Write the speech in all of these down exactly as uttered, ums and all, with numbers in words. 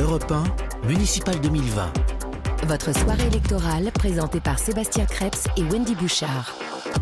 Europe un, Municipal deux mille vingt. Votre soirée électorale présentée par Sébastien Krebs et Wendy Bouchard.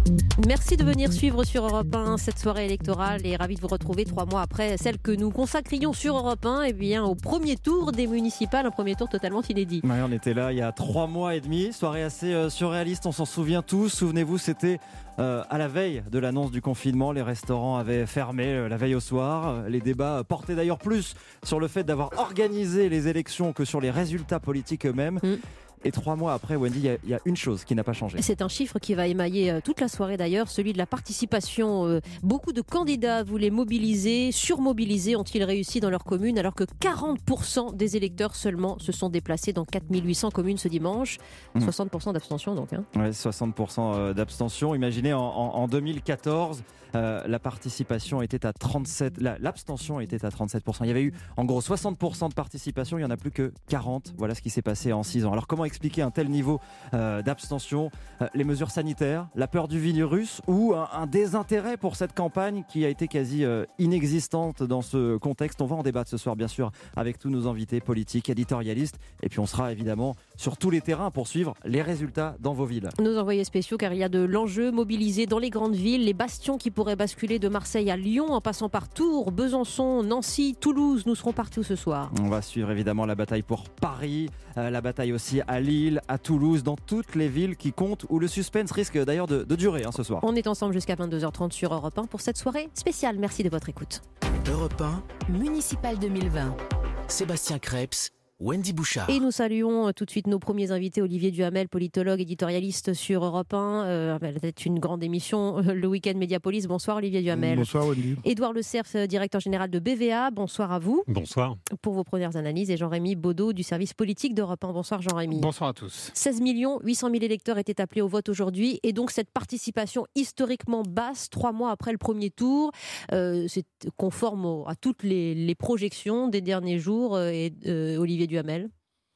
Merci de venir suivre sur Europe un cette soirée électorale et ravi de vous retrouver trois mois après celle que nous consacrions sur Europe un eh bien, au premier tour des municipales, un premier tour totalement inédit. Ouais, on était là il y a trois mois et demi, soirée assez euh, surréaliste, on s'en souvient tous. Souvenez-vous, c'était euh, à la veille de l'annonce du confinement, les restaurants avaient fermé euh, la veille au soir. Les débats portaient d'ailleurs plus sur le fait d'avoir organisé les élections que sur les résultats politiques eux-mêmes. Mmh. Et trois mois après, Wendy, il y, y a une chose qui n'a pas changé. C'est un chiffre qui va émailler euh, toute la soirée d'ailleurs, celui de la participation. Euh, beaucoup de candidats voulaient mobiliser, surmobiliser, ont-ils réussi dans leur commune, alors que quarante pour cent des électeurs seulement se sont déplacés dans quatre mille huit cents communes ce dimanche. Mmh. soixante pour cent d'abstention donc. Hein. Oui, soixante pour cent d'abstention. Imaginez en, en, en deux mille quatorze, euh, la participation était à trente-sept, la, l'abstention était à trente-sept pour cent. Il y avait eu en gros soixante pour cent de participation, il n'y en a plus que quarante. Voilà ce qui s'est passé en six ans. Alors comment expliquer un tel niveau euh, d'abstention, euh, les mesures sanitaires, la peur du virus ou un, un désintérêt pour cette campagne qui a été quasi euh, inexistante dans ce contexte. On va en débattre ce soir bien sûr avec tous nos invités politiques, éditorialistes et puis on sera évidemment sur tous les terrains pour suivre les résultats dans vos villes. Nos envoyés spéciaux car il y a de l'enjeu mobilisé dans les grandes villes, les bastions qui pourraient basculer de Marseille à Lyon en passant par Tours, Besançon, Nancy, Toulouse. Nous serons partout ce soir. On va suivre évidemment la bataille pour Paris, euh, la bataille aussi à Lille, à Toulouse, dans toutes les villes qui comptent, où le suspense risque d'ailleurs de, de durer hein, ce soir. On est ensemble jusqu'à vingt-deux heures trente sur Europe un pour cette soirée spéciale. Merci de votre écoute. Europe un, Municipal deux mille vingt. Sébastien Krebs, Wendy Bouchard. Et nous saluons tout de suite nos premiers invités, Olivier Duhamel, politologue, éditorialiste sur Europe un. Euh, c'est une grande émission, le week-end Mediapolis. Bonsoir Olivier Duhamel. Bonsoir Wendy. Édouard Le Cerf, directeur général de B V A. Bonsoir à vous. Bonsoir. Pour vos premières analyses. Et Jean-Rémy Baudot du service politique d'Europe un. Bonsoir Jean-Rémy. Bonsoir à tous. seize millions huit cent mille électeurs étaient appelés au vote aujourd'hui. Et donc cette participation historiquement basse, trois mois après le premier tour, euh, c'est conforme au, à toutes les, les projections des derniers jours. Euh, et, euh, Olivier Duhamel.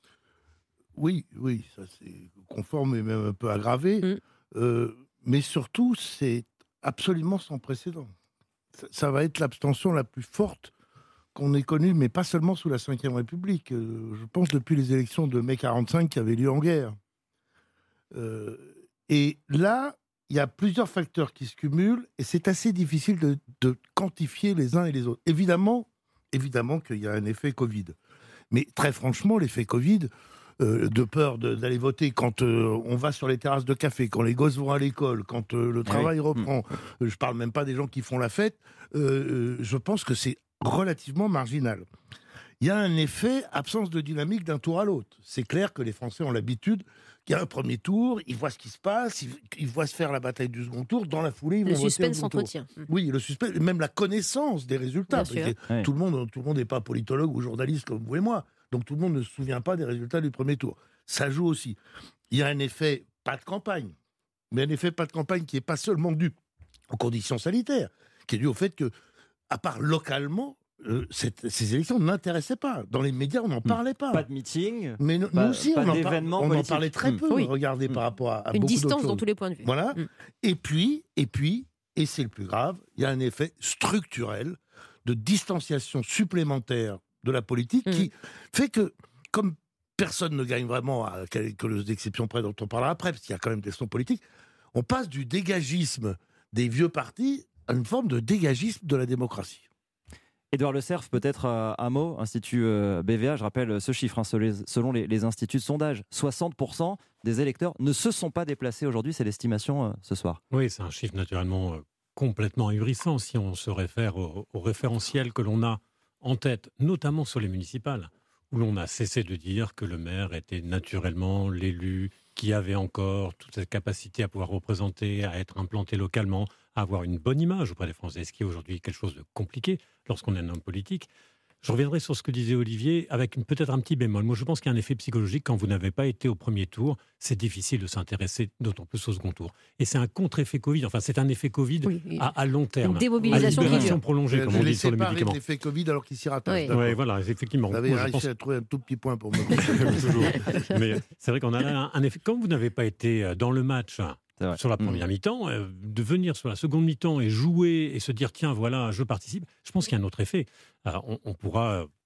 Oui, oui, ça c'est conforme et même un peu aggravé. Mmh. Euh, mais surtout, c'est absolument sans précédent. Ça, ça va être l'abstention la plus forte qu'on ait connue, mais pas seulement sous la cinquième République. Euh, je pense depuis les élections de mai quarante-cinq qui avaient lieu en guerre. Euh, et là, il y a plusieurs facteurs qui se cumulent et c'est assez difficile de, de quantifier les uns et les autres. Évidemment, évidemment qu'il y a un effet Covid. Mais très franchement, l'effet Covid... Euh, de peur de, d'aller voter quand euh, on va sur les terrasses de café, quand les gosses vont à l'école, quand euh, le travail oui. reprend, mmh. je parle même pas des gens qui font la fête, euh, je pense que c'est relativement marginal. Il y a un effet absence de dynamique d'un tour à l'autre. C'est clair que les Français ont l'habitude qu'il y a un premier tour, ils voient ce qui se passe, ils, ils voient se faire la bataille du second tour, dans la foulée ils le vont voter au suspense second s'entretient. Tour. Oui, le suspense, même la connaissance des résultats. Oui. Tout le monde, tout le monde n'est pas politologue ou journaliste comme vous et moi, donc tout le monde ne se souvient pas des résultats du premier tour. Ça joue aussi. Il y a un effet pas de campagne, mais un effet pas de campagne qui n'est pas seulement dû aux conditions sanitaires, qui est dû au fait que, à part localement, euh, cette, ces élections n'intéressaient pas. Dans les médias, on n'en parlait pas. Pas de meeting, mais nous, pas, nous aussi, pas on, en, par, on en parlait très peu. Oui. Regardez mmh. par rapport à, à une beaucoup distance dans tous les points de vue. Voilà. Mmh. Et puis, et puis, et c'est le plus grave, il y a un effet structurel de distanciation supplémentaire de la politique mmh. qui fait que, comme personne ne gagne vraiment, à quelques exceptions près dont on parlera après, parce qu'il y a quand même des sons politiques, on passe du dégagisme des vieux partis à une forme de dégagisme de la démocratie. Édouard Le Cerf, peut-être euh, un mot, Institut euh, B V A, je rappelle ce chiffre, hein, selon les, les instituts de sondage, soixante pour cent des électeurs ne se sont pas déplacés aujourd'hui, c'est l'estimation euh, ce soir. Oui, c'est un chiffre naturellement euh, complètement ahurissant si on se réfère au, au référentiel que l'on a en tête, notamment sur les municipales, où l'on a cessé de dire que le maire était naturellement l'élu qui avait encore toute cette capacité à pouvoir représenter, à être implanté localement, à avoir une bonne image auprès des Français, ce qui est aujourd'hui quelque chose de compliqué lorsqu'on est un homme politique. Je reviendrai sur ce que disait Olivier, avec une, peut-être un petit bémol. Moi, je pense qu'il y a un effet psychologique. Quand vous n'avez pas été au premier tour, c'est difficile de s'intéresser, d'autant plus au second tour. Et c'est un contre-effet Covid. Enfin, c'est un effet Covid oui, oui. À, à long terme. Une démobilisation à libération prolongée, euh, comme on dit sur les médicaments. L'effet Covid alors qu'il s'y rattache. Oui, oui voilà, effectivement. Vous avez Moi, réussi pense... à trouver un tout petit point pour me Mais c'est vrai qu'on a là un, un effet. Quand vous n'avez pas été dans le match sur la première mmh. mi-temps, euh, de venir sur la seconde mi-temps et jouer et se dire tiens, voilà, je participe, je pense qu'il y a un autre effet. Alors, on, on pourra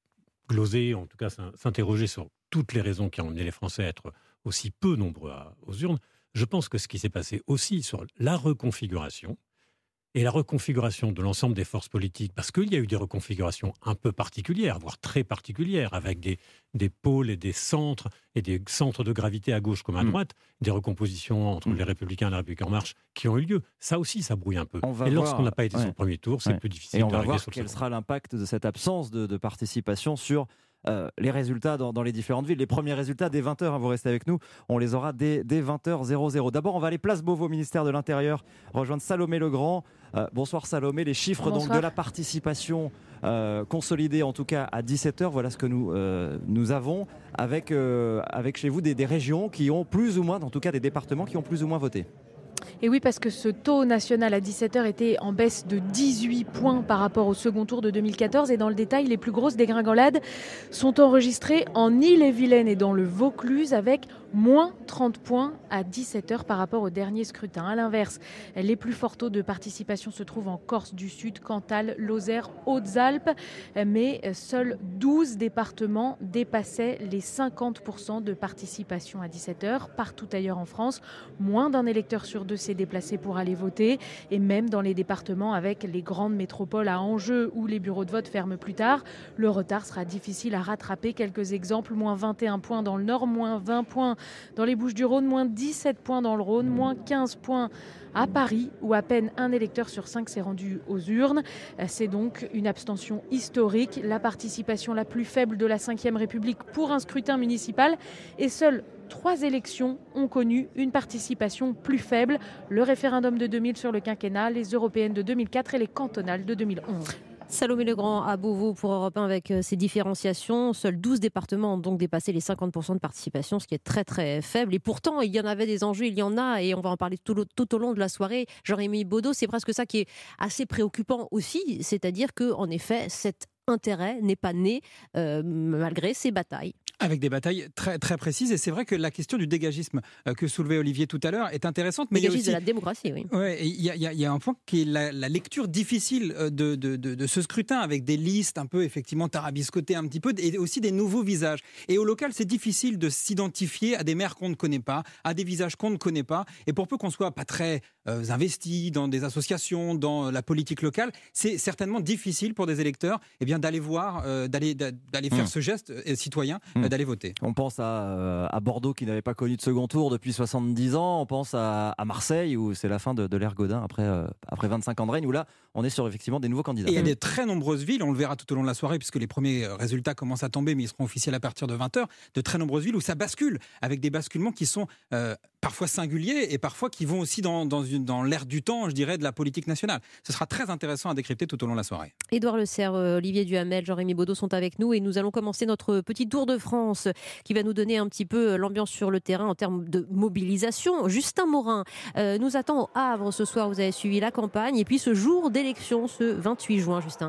gloser, en tout cas s'interroger sur toutes les raisons qui ont amené les Français à être aussi peu nombreux à, aux urnes. Je pense que ce qui s'est passé aussi sur la reconfiguration, et la reconfiguration de l'ensemble des forces politiques, parce qu'il y a eu des reconfigurations un peu particulières, voire très particulières, avec des, des pôles et des centres, et des centres de gravité à gauche comme à droite, mmh. des recompositions entre mmh. les Républicains et la République En Marche qui ont eu lieu. Ça aussi, ça brouille un peu. Et lorsqu'on n'a pas été ouais. sur le premier tour, c'est ouais. plus difficile et on va d'arriver voir sur le quel second. sera l'impact de cette absence de, de participation sur Euh, les résultats dans, dans les différentes villes. Les premiers résultats dès vingt heures, hein, vous restez avec nous, on les aura dès, dès vingt heures. D'abord, on va aller place Beauvau, ministère de l'Intérieur, rejoindre Salomé Legrand. Euh, bonsoir Salomé, les chiffres donc, de la participation euh, consolidée en tout cas à dix-sept heures, voilà ce que nous, euh, nous avons avec, euh, avec chez vous des, des régions qui ont plus ou moins, en tout cas des départements qui ont plus ou moins voté. Et oui, parce que ce taux national à dix-sept heures était en baisse de dix-huit points par rapport au second tour de deux mille quatorze. Et dans le détail, les plus grosses dégringolades sont enregistrées en Ille-et-Vilaine et dans le Vaucluse avec moins trente points à dix-sept heures par rapport au dernier scrutin. À l'inverse, les plus forts taux de participation se trouvent en Corse du Sud, Cantal, Lozère, Hautes-Alpes. Mais seuls douze départements dépassaient les cinquante pour cent de participation à dix-sept heures. Partout ailleurs en France, moins d'un électeur sur deux s'est déplacé pour aller voter. Et même dans les départements avec les grandes métropoles à enjeu où les bureaux de vote ferment plus tard, le retard sera difficile à rattraper. Quelques exemples, moins vingt et un points dans le Nord, moins vingt points dans les Bouches-du-Rhône, moins dix-sept points dans le Rhône, moins quinze points à Paris, où à peine un électeur sur cinq s'est rendu aux urnes. C'est donc une abstention historique, la participation la plus faible de la cinquième République pour un scrutin municipal, et seules trois élections ont connu une participation plus faible. Le référendum de deux mille sur le quinquennat, les européennes de deux mille quatre et les cantonales de deux mille onze. Salomé Legrand à Beauvau pour Europe un avec ces différenciations. Seuls douze départements ont donc dépassé les cinquante pour cent de participation, ce qui est très très faible. Et pourtant, il y en avait des enjeux, il y en a, et on va en parler tout, tout au long de la soirée. Jean-Rémy Baudot, c'est presque ça qui est assez préoccupant aussi, c'est-à-dire qu'en effet, cet intérêt n'est pas né euh, malgré ces batailles. Avec des batailles très, très précises. Et c'est vrai que la question du dégagisme euh, que soulevait Olivier tout à l'heure est intéressante. Mais dégagisme il y a aussi, de la démocratie, oui. Ouais, il y, y, y a un point qui est la, la lecture difficile de, de, de, de ce scrutin, avec des listes un peu effectivement tarabiscotées un petit peu, et aussi des nouveaux visages. Et au local, c'est difficile de s'identifier à des maires qu'on ne connaît pas, à des visages qu'on ne connaît pas. Et pour peu qu'on soit pas très euh, investi dans des associations, dans la politique locale, c'est certainement difficile pour des électeurs eh bien, d'aller voir, euh, d'aller, d'aller faire mmh. ce geste euh, citoyen, mmh. euh, d'aller voter. On pense à, euh, à Bordeaux qui n'avait pas connu de second tour depuis soixante-dix ans. On pense à, à Marseille où c'est la fin de, de l'ère Gaudin après, euh, après vingt-cinq ans de règne, où là on est sur effectivement des nouveaux candidats. Et il y a des très nombreuses villes, on le verra tout au long de la soirée puisque les premiers résultats commencent à tomber mais ils seront officiels à partir de vingt heures, de très nombreuses villes où ça bascule, avec des basculements qui sont euh, parfois singuliers et parfois qui vont aussi dans, dans, une, dans l'air du temps, je dirais, de la politique nationale. Ce sera très intéressant à décrypter tout au long de la soirée. Édouard Le Serre, Olivier Duhamel, Jean-Rémy Baudot sont avec nous et nous allons commencer notre petit tour de France qui va nous donner un petit peu l'ambiance sur le terrain en termes de mobilisation. Justin Morin euh, nous attend au Havre ce soir, vous avez suivi la campagne et puis ce jour d'élection, ce vingt-huit juin, Justin.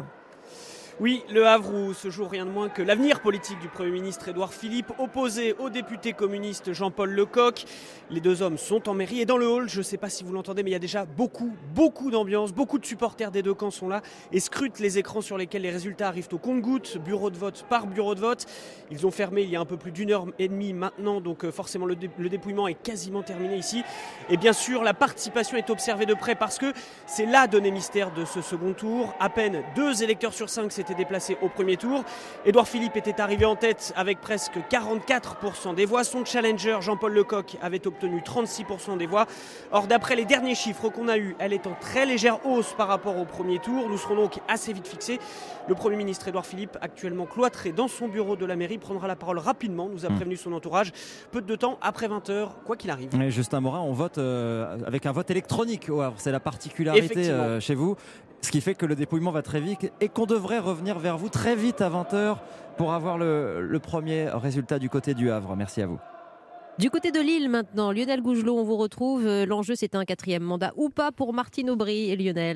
Oui, Le Havre où se joue rien de moins que l'avenir politique du Premier ministre Édouard Philippe, opposé au député communiste Jean-Paul Lecoq. Les deux hommes sont en mairie et dans le hall, je ne sais pas si vous l'entendez, mais il y a déjà beaucoup, beaucoup d'ambiance, beaucoup de supporters des deux camps sont là et scrutent les écrans sur lesquels les résultats arrivent au compte-gouttes, bureau de vote par bureau de vote. Ils ont fermé il y a un peu plus d'une heure et demie maintenant, donc forcément le, dé- le dépouillement est quasiment terminé ici. Et bien sûr, la participation est observée de près parce que c'est la donnée mystère de ce second tour. À peine deux électeurs sur cinq s'étaient déplacé au premier tour. Édouard Philippe était arrivé en tête avec presque quarante-quatre pour cent des voix. Son challenger Jean-Paul Lecoq avait obtenu trente-six pour cent des voix. Or, d'après les derniers chiffres qu'on a eus, elle est en très légère hausse par rapport au premier tour. Nous serons donc assez vite fixés. Le Premier ministre Édouard Philippe, actuellement cloîtré dans son bureau de la mairie, prendra la parole rapidement, nous a prévenu son entourage. Peu de temps après vingt heures, quoi qu'il arrive. Mais Justin Morin, on vote euh, avec un vote électronique au Havre. C'est la particularité euh, chez vous. Ce qui fait que le dépouillement va très vite et qu'on devrait revenir vers vous très vite à vingt heures pour avoir le, le premier résultat du côté du Havre. Merci à vous. Du côté de Lille maintenant, Lionel Gougelot, on vous retrouve. L'enjeu, c'est un quatrième mandat ou pas pour Martine Aubry et Lionel.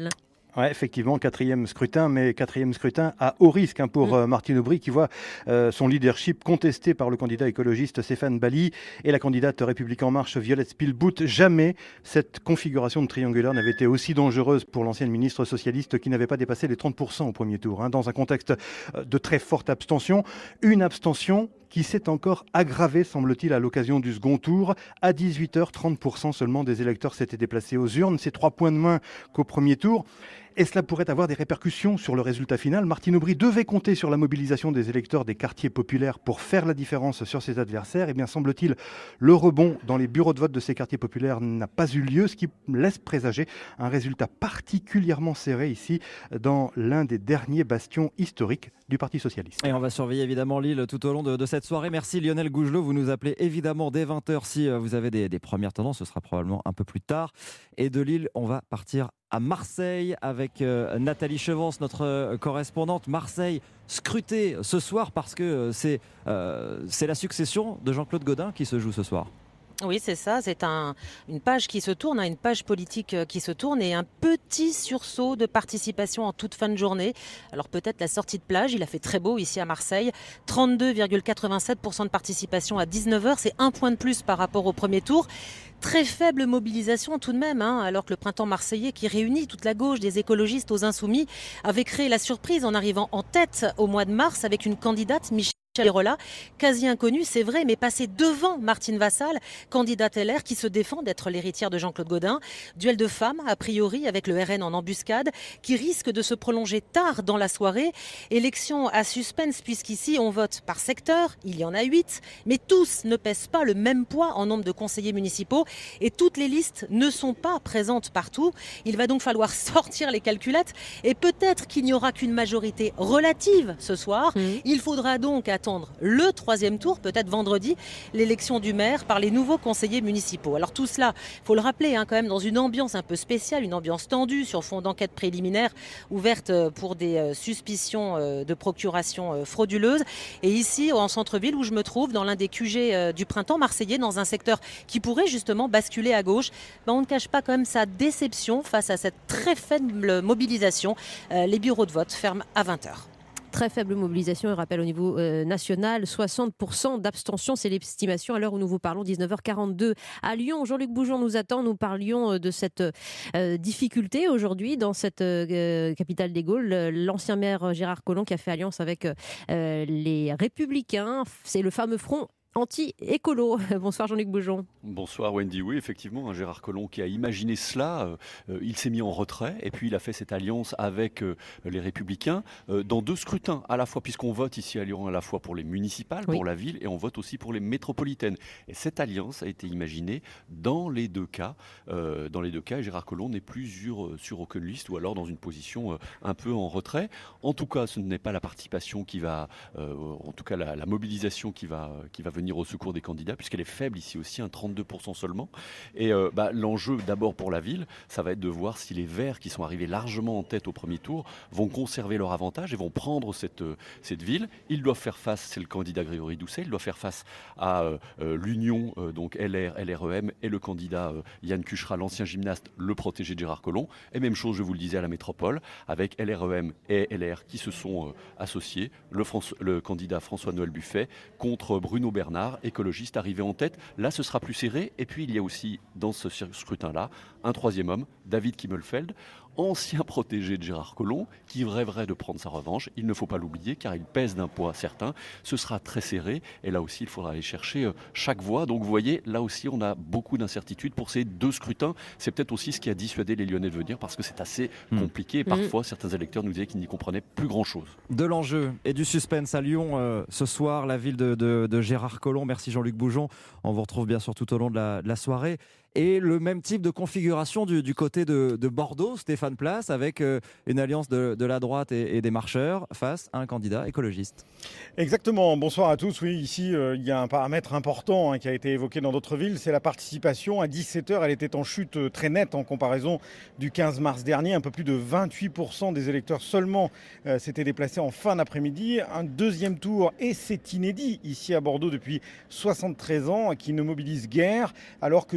Ouais, effectivement, quatrième scrutin, mais quatrième scrutin à haut risque hein, pour mmh. euh, Martine Aubry qui voit euh, son leadership contesté par le candidat écologiste Stéphane Bally et la candidate République En Marche Violette Spielbout. Jamais cette configuration de triangulaire n'avait été aussi dangereuse pour l'ancienne ministre socialiste qui n'avait pas dépassé les trente pour cent au premier tour. Hein, dans un contexte de très forte abstention, une abstention qui s'est encore aggravée, semble-t-il, à l'occasion du second tour. À dix-huit heures, trente pour cent seulement des électeurs s'étaient déplacés aux urnes. C'est trois points de moins qu'au premier tour. Et cela pourrait avoir des répercussions sur le résultat final. Martine Aubry devait compter sur la mobilisation des électeurs des quartiers populaires pour faire la différence sur ses adversaires. Et bien, semble-t-il, le rebond dans les bureaux de vote de ces quartiers populaires n'a pas eu lieu, ce qui laisse présager un résultat particulièrement serré ici, dans l'un des derniers bastions historiques du Parti socialiste. Et on va surveiller évidemment Lille tout au long de, de cette soirée. Merci Lionel Gougelot, vous nous appelez évidemment dès vingt heures si vous avez des, des premières tendances, ce sera probablement un peu plus tard. Et de Lille, on va partir à Marseille avec euh, Nathalie Chevance, notre euh, correspondante. Marseille scrutée ce soir parce que euh, c'est, euh, c'est la succession de Jean-Claude Gaudin qui se joue ce soir. Oui, c'est ça. C'est un, une page qui se tourne, une page politique qui se tourne et un petit sursaut de participation en toute fin de journée. Alors peut-être la sortie de plage, il a fait très beau ici à Marseille. trente-deux virgule quatre-vingt-sept pour cent de participation à dix-neuf heures, c'est un point de plus par rapport au premier tour. Très faible mobilisation tout de même, hein, alors que le printemps marseillais qui réunit toute la gauche des écologistes aux insoumis avait créé la surprise en arrivant en tête au mois de mars avec une candidate, Michel Rolla, quasi inconnue, c'est vrai, mais passée devant Martine Vassal, candidate L R qui se défend d'être l'héritière de Jean-Claude Gaudin. Duel de femmes, a priori, avec le R N en embuscade, qui risque de se prolonger tard dans la soirée. Élection à suspense, puisqu'ici, on vote par secteur, il y en a huit, mais tous ne pèsent pas le même poids en nombre de conseillers municipaux et toutes les listes ne sont pas présentes partout. Il va donc falloir sortir les calculettes et peut-être qu'il n'y aura qu'une majorité relative ce soir. Mmh. Il faudra donc attendre le troisième tour, peut-être vendredi, l'élection du maire par les nouveaux conseillers municipaux. Alors tout cela, il faut le rappeler, hein, quand même dans une ambiance un peu spéciale, une ambiance tendue sur fond d'enquête préliminaire ouverte pour des euh, suspicions euh, de procuration euh, frauduleuse. Et ici, en centre-ville, où je me trouve, dans l'un des Q G euh, du printemps marseillais, dans un secteur qui pourrait justement basculer à gauche, ben, on ne cache pas quand même sa déception face à cette très faible mobilisation. Euh, les bureaux de vote ferment à vingt heures. Très faible mobilisation, je rappelle au niveau euh, national, soixante pour cent d'abstention, c'est l'estimation à l'heure où nous vous parlons, dix-neuf heures quarante-deux à Lyon. Jean-Luc Boujon nous attend, nous parlions de cette euh, difficulté aujourd'hui dans cette euh, capitale des Gaules. L'ancien maire Gérard Collomb qui a fait alliance avec euh, les Républicains, c'est le fameux front anti-écolo. Bonsoir Jean-Luc Boujon. Bonsoir Wendy. Oui, effectivement, un Gérard Collomb qui a imaginé cela, euh, il s'est mis en retrait et puis il a fait cette alliance avec euh, les Républicains euh, dans deux scrutins à la fois, puisqu'on vote ici à Lyon à la fois pour les municipales, oui. pour la ville, et on vote aussi pour les métropolitaines. Et cette alliance a été imaginée dans les deux cas. Euh, dans les deux cas, Gérard Collomb n'est plus sur, sur aucune liste ou alors dans une position euh, un peu en retrait. En tout cas, ce n'est pas la participation qui va, euh, en tout cas la, la mobilisation qui va, qui va venir venir au secours des candidats, puisqu'elle est faible ici aussi, un trente-deux pour cent seulement. Et euh, bah, l'enjeu d'abord pour la ville, ça va être de voir si les Verts, qui sont arrivés largement en tête au premier tour, vont conserver leur avantage et vont prendre cette, euh, cette ville. Ils doivent faire face, c'est le candidat Grégory Doucet, ils doivent faire face à euh, l'Union, euh, donc L R, L R E M, et le candidat euh, Yann Cuchera, l'ancien gymnaste, le protégé de Gérard Collomb. Et même chose, je vous le disais, à la métropole, avec L R E M et L R qui se sont euh, associés. Le, France, le candidat François-Noël Buffet contre Bruno Bernard, écologiste, arrivé en tête. Là, ce sera plus serré. Et puis, il y a aussi, dans ce scrutin-là, un troisième homme, David Kimmelfeld, ancien protégé de Gérard Collomb, qui rêverait de prendre sa revanche. Il ne faut pas l'oublier, car il pèse d'un poids certain. Ce sera très serré. Et là aussi, il faudra aller chercher chaque voix. Donc, vous voyez, là aussi, on a beaucoup d'incertitudes pour ces deux scrutins. C'est peut-être aussi ce qui a dissuadé les Lyonnais de venir, parce que c'est assez mmh. compliqué. Et parfois, mmh. certains électeurs nous disaient qu'ils n'y comprenaient plus grand-chose. De l'enjeu et du suspense à Lyon euh, ce soir, la ville de, de, de Gérard Collomb. Merci Jean-Luc Boujon. On vous retrouve bien sûr tout au long de la, de la soirée. Et le même type de configuration du, du côté de, de Bordeaux, Stéphane Place, avec euh, une alliance de, de la droite et, et des marcheurs face à un candidat écologiste. Exactement. Bonsoir à tous. Oui, ici, euh, il y a un paramètre important hein, qui a été évoqué dans d'autres villes, c'est la participation. À dix-sept heures, elle était en chute euh, très nette en comparaison du quinze mars dernier. Un peu plus de vingt-huit pour cent des électeurs seulement euh, s'étaient déplacés en fin d'après-midi. Un deuxième tour, et c'est inédit ici à Bordeaux depuis soixante-treize ans, qui ne mobilise guère, alors que trois listes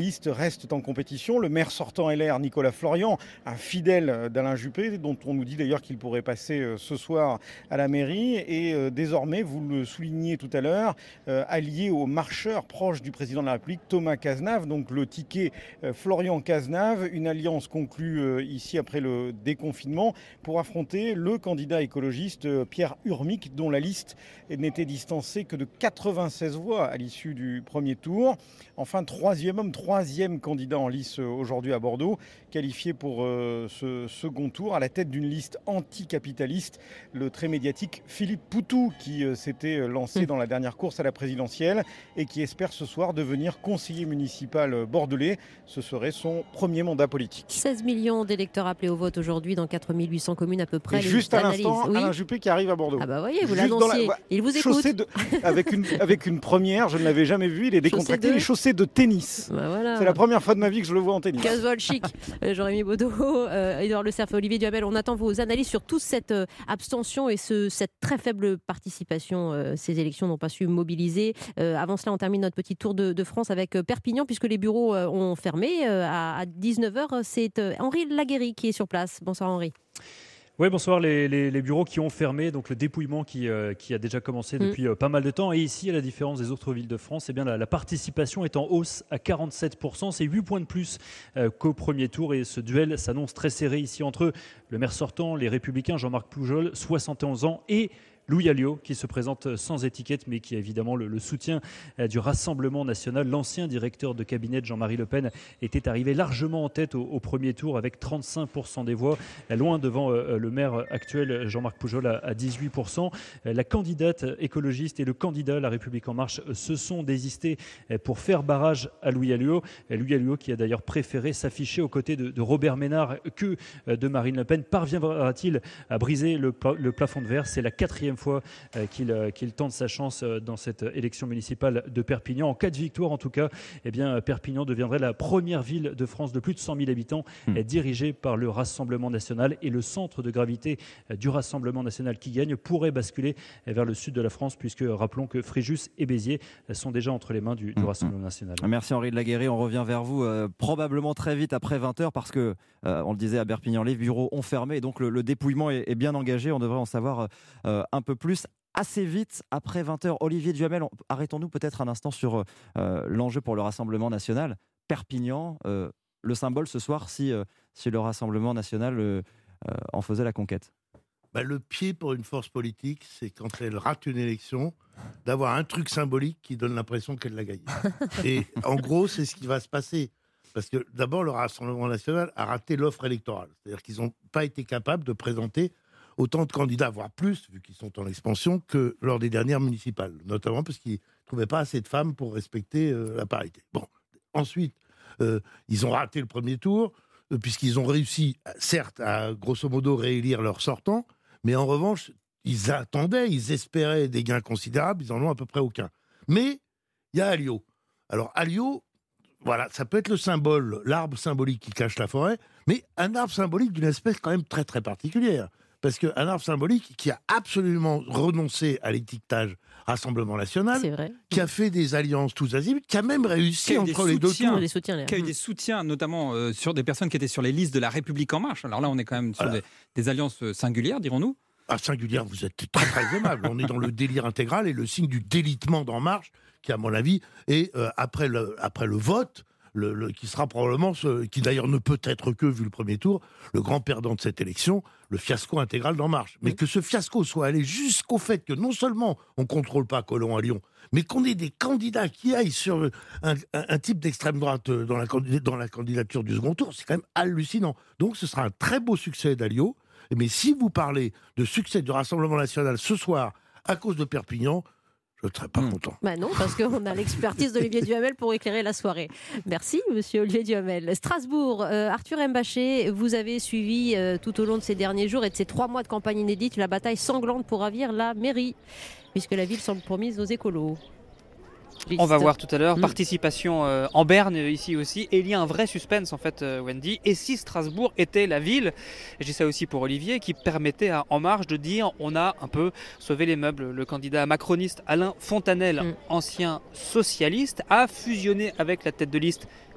listes restent en compétition. Le maire sortant L R, Nicolas Florian, un fidèle d'Alain Juppé, dont on nous dit d'ailleurs qu'il pourrait passer ce soir à la mairie. Et désormais, vous le souligniez tout à l'heure, allié au marcheur proche du président de la République, Thomas Cazenave, donc le ticket Florian-Cazenave, une alliance conclue ici après le déconfinement pour affronter le candidat écologiste Pierre Urmic, dont la liste n'était distancée que de quatre-vingt-seize voix à l'issue du premier tour. Enfin, troisième homme, troisième candidat en lice aujourd'hui à Bordeaux, qualifié pour euh, ce second tour à la tête d'une liste anticapitaliste, le très médiatique Philippe Poutou, qui euh, s'était lancé dans la dernière course à la présidentielle et qui espère ce soir devenir conseiller municipal bordelais. Ce serait son premier mandat politique. seize millions d'électeurs appelés au vote aujourd'hui dans quatre mille huit cents communes à peu près. Et juste à l'instant, oui. Alain Juppé qui arrive à Bordeaux. Ah bah voyez, vous l'annonciez. La... Il vous écoute. De... avec, une... avec une première, je ne l'avais jamais vu, il est décontracté, de... il est chaussé de tennis. Bah voilà. C'est la première fois de ma vie que je le vois en tennis. Casvol chic. Jérémy Baudot, euh, Édouard Le Cerf et Olivier Duhamel, on attend vos analyses sur toute cette euh, abstention et ce, cette très faible participation. Euh, ces élections n'ont pas su mobiliser. Euh, avant cela, on termine notre petit tour de, de France avec euh, Perpignan, puisque les bureaux euh, ont fermé euh, à, à dix-neuf heures. C'est euh, Henri Laguéry qui est sur place. Bonsoir Henri. Oui, bonsoir. Les, les, les bureaux qui ont fermé, donc le dépouillement qui, euh, qui a déjà commencé depuis mmh. euh, pas mal de temps. Et ici, à la différence des autres villes de France, eh bien, la, la participation est en hausse à quarante-sept pour cent. C'est huit points de plus euh, qu'au premier tour. Et ce duel s'annonce très serré ici entre le maire sortant, les Républicains, Jean-Marc Pujol, soixante et onze ans, et Louis Alliot, qui se présente sans étiquette, mais qui a évidemment le, le soutien euh, du Rassemblement national. L'ancien directeur de cabinet de Jean-Marie Le Pen était arrivé largement en tête au, au premier tour avec trente-cinq pour cent des voix, loin devant euh, le maire actuel Jean-Marc Pujol à, à dix-huit pour cent. Euh, la candidate écologiste et le candidat La République En Marche euh, se sont désistés euh, pour faire barrage à Louis Alliot. Euh, Louis Alliot qui a d'ailleurs préféré s'afficher aux côtés de, de Robert Ménard que euh, de Marine Le Pen. Parviendra-t-il à briser le, le plafond de verre ? C'est la quatrième fois qu'il, qu'il tente sa chance dans cette élection municipale de Perpignan. En cas de victoire, en tout cas, eh bien, Perpignan deviendrait la première ville de France de plus de cent mille habitants mmh. dirigée par le Rassemblement national. Et le centre de gravité du Rassemblement national qui gagne pourrait basculer vers le sud de la France, puisque rappelons que Fréjus et Béziers sont déjà entre les mains du, du Rassemblement national. Merci Henri de Laguéry. On revient vers vous euh, probablement très vite après vingt heures parce que, euh, on le disait, à Perpignan, les bureaux ont fermé et donc le, le dépouillement est, est bien engagé. On devrait en savoir euh, un peu plus assez vite après vingt heures. Olivier Duhamel, arrêtons-nous peut-être un instant sur euh, l'enjeu pour le Rassemblement national. Perpignan, euh, le symbole ce soir si, euh, si le Rassemblement national euh, euh, en faisait la conquête. Bah, le pied pour une force politique, c'est quand elle rate une élection, d'avoir un truc symbolique qui donne l'impression qu'elle l'a gagné. Et en gros, c'est ce qui va se passer. Parce que d'abord, le Rassemblement national a raté l'offre électorale. C'est-à-dire qu'ils n'ont pas été capables de présenter autant de candidats, voire plus, vu qu'ils sont en expansion, que lors des dernières municipales. Notamment parce qu'ils ne trouvaient pas assez de femmes pour respecter euh, la parité. Bon, ensuite, euh, ils ont raté le premier tour, euh, puisqu'ils ont réussi, certes, à grosso modo réélire leur sortant, mais en revanche, ils attendaient, ils espéraient des gains considérables, ils n'en ont à peu près aucun. Mais il y a Alliot. Alors Alliot, voilà, ça peut être le symbole, l'arbre symbolique qui cache la forêt, mais un arbre symbolique d'une espèce quand même très très particulière. Parce qu'un arbre symbolique qui a absolument renoncé à l'étiquetage Rassemblement national, qui a fait des alliances tous azimuts, qui a même réussi entre les deux tours. Des soutiens, qui a eu des soutiens, notamment euh, sur des personnes qui étaient sur les listes de La République En Marche. Alors là, on est quand même sur voilà. des, des alliances singulières, dirons-nous. Ah, singulière, vous êtes très très aimable. On est dans le délire intégral et le signe du délitement d'En Marche, qui à mon avis est, euh, après, le, après le vote, Le, le, qui sera probablement, ce, qui d'ailleurs ne peut être que, vu le premier tour, le grand perdant de cette élection, le fiasco intégral d'En Marche. Mais mmh. que ce fiasco soit allé jusqu'au fait que non seulement on ne contrôle pas Collomb à Lyon, mais qu'on ait des candidats qui aillent sur un, un, un type d'extrême droite dans la, dans la candidature du second tour, c'est quand même hallucinant. Donc ce sera un très beau succès d'Alliot. Mais si vous parlez de succès du Rassemblement national ce soir à cause de Perpignan, je ne serais pas mmh. content. Bah non, parce qu'on a l'expertise d'Olivier Duhamel pour éclairer la soirée. Merci, monsieur Olivier Duhamel. Strasbourg, euh, Arthur Mbaché, vous avez suivi euh, tout au long de ces derniers jours et de ces trois mois de campagne inédite la bataille sanglante pour ravir la mairie, puisque la ville semble promise aux écolos. On va voir tout à l'heure. Mmh. Participation euh, en berne ici aussi. Et il y a un vrai suspense en fait, euh, Wendy. Et si Strasbourg était la ville, et j'ai ça aussi pour Olivier, qui permettait à En Marche de dire on a un peu sauvé les meubles. Le candidat macroniste Alain Fontanel, mmh. ancien socialiste, a fusionné avec la tête de liste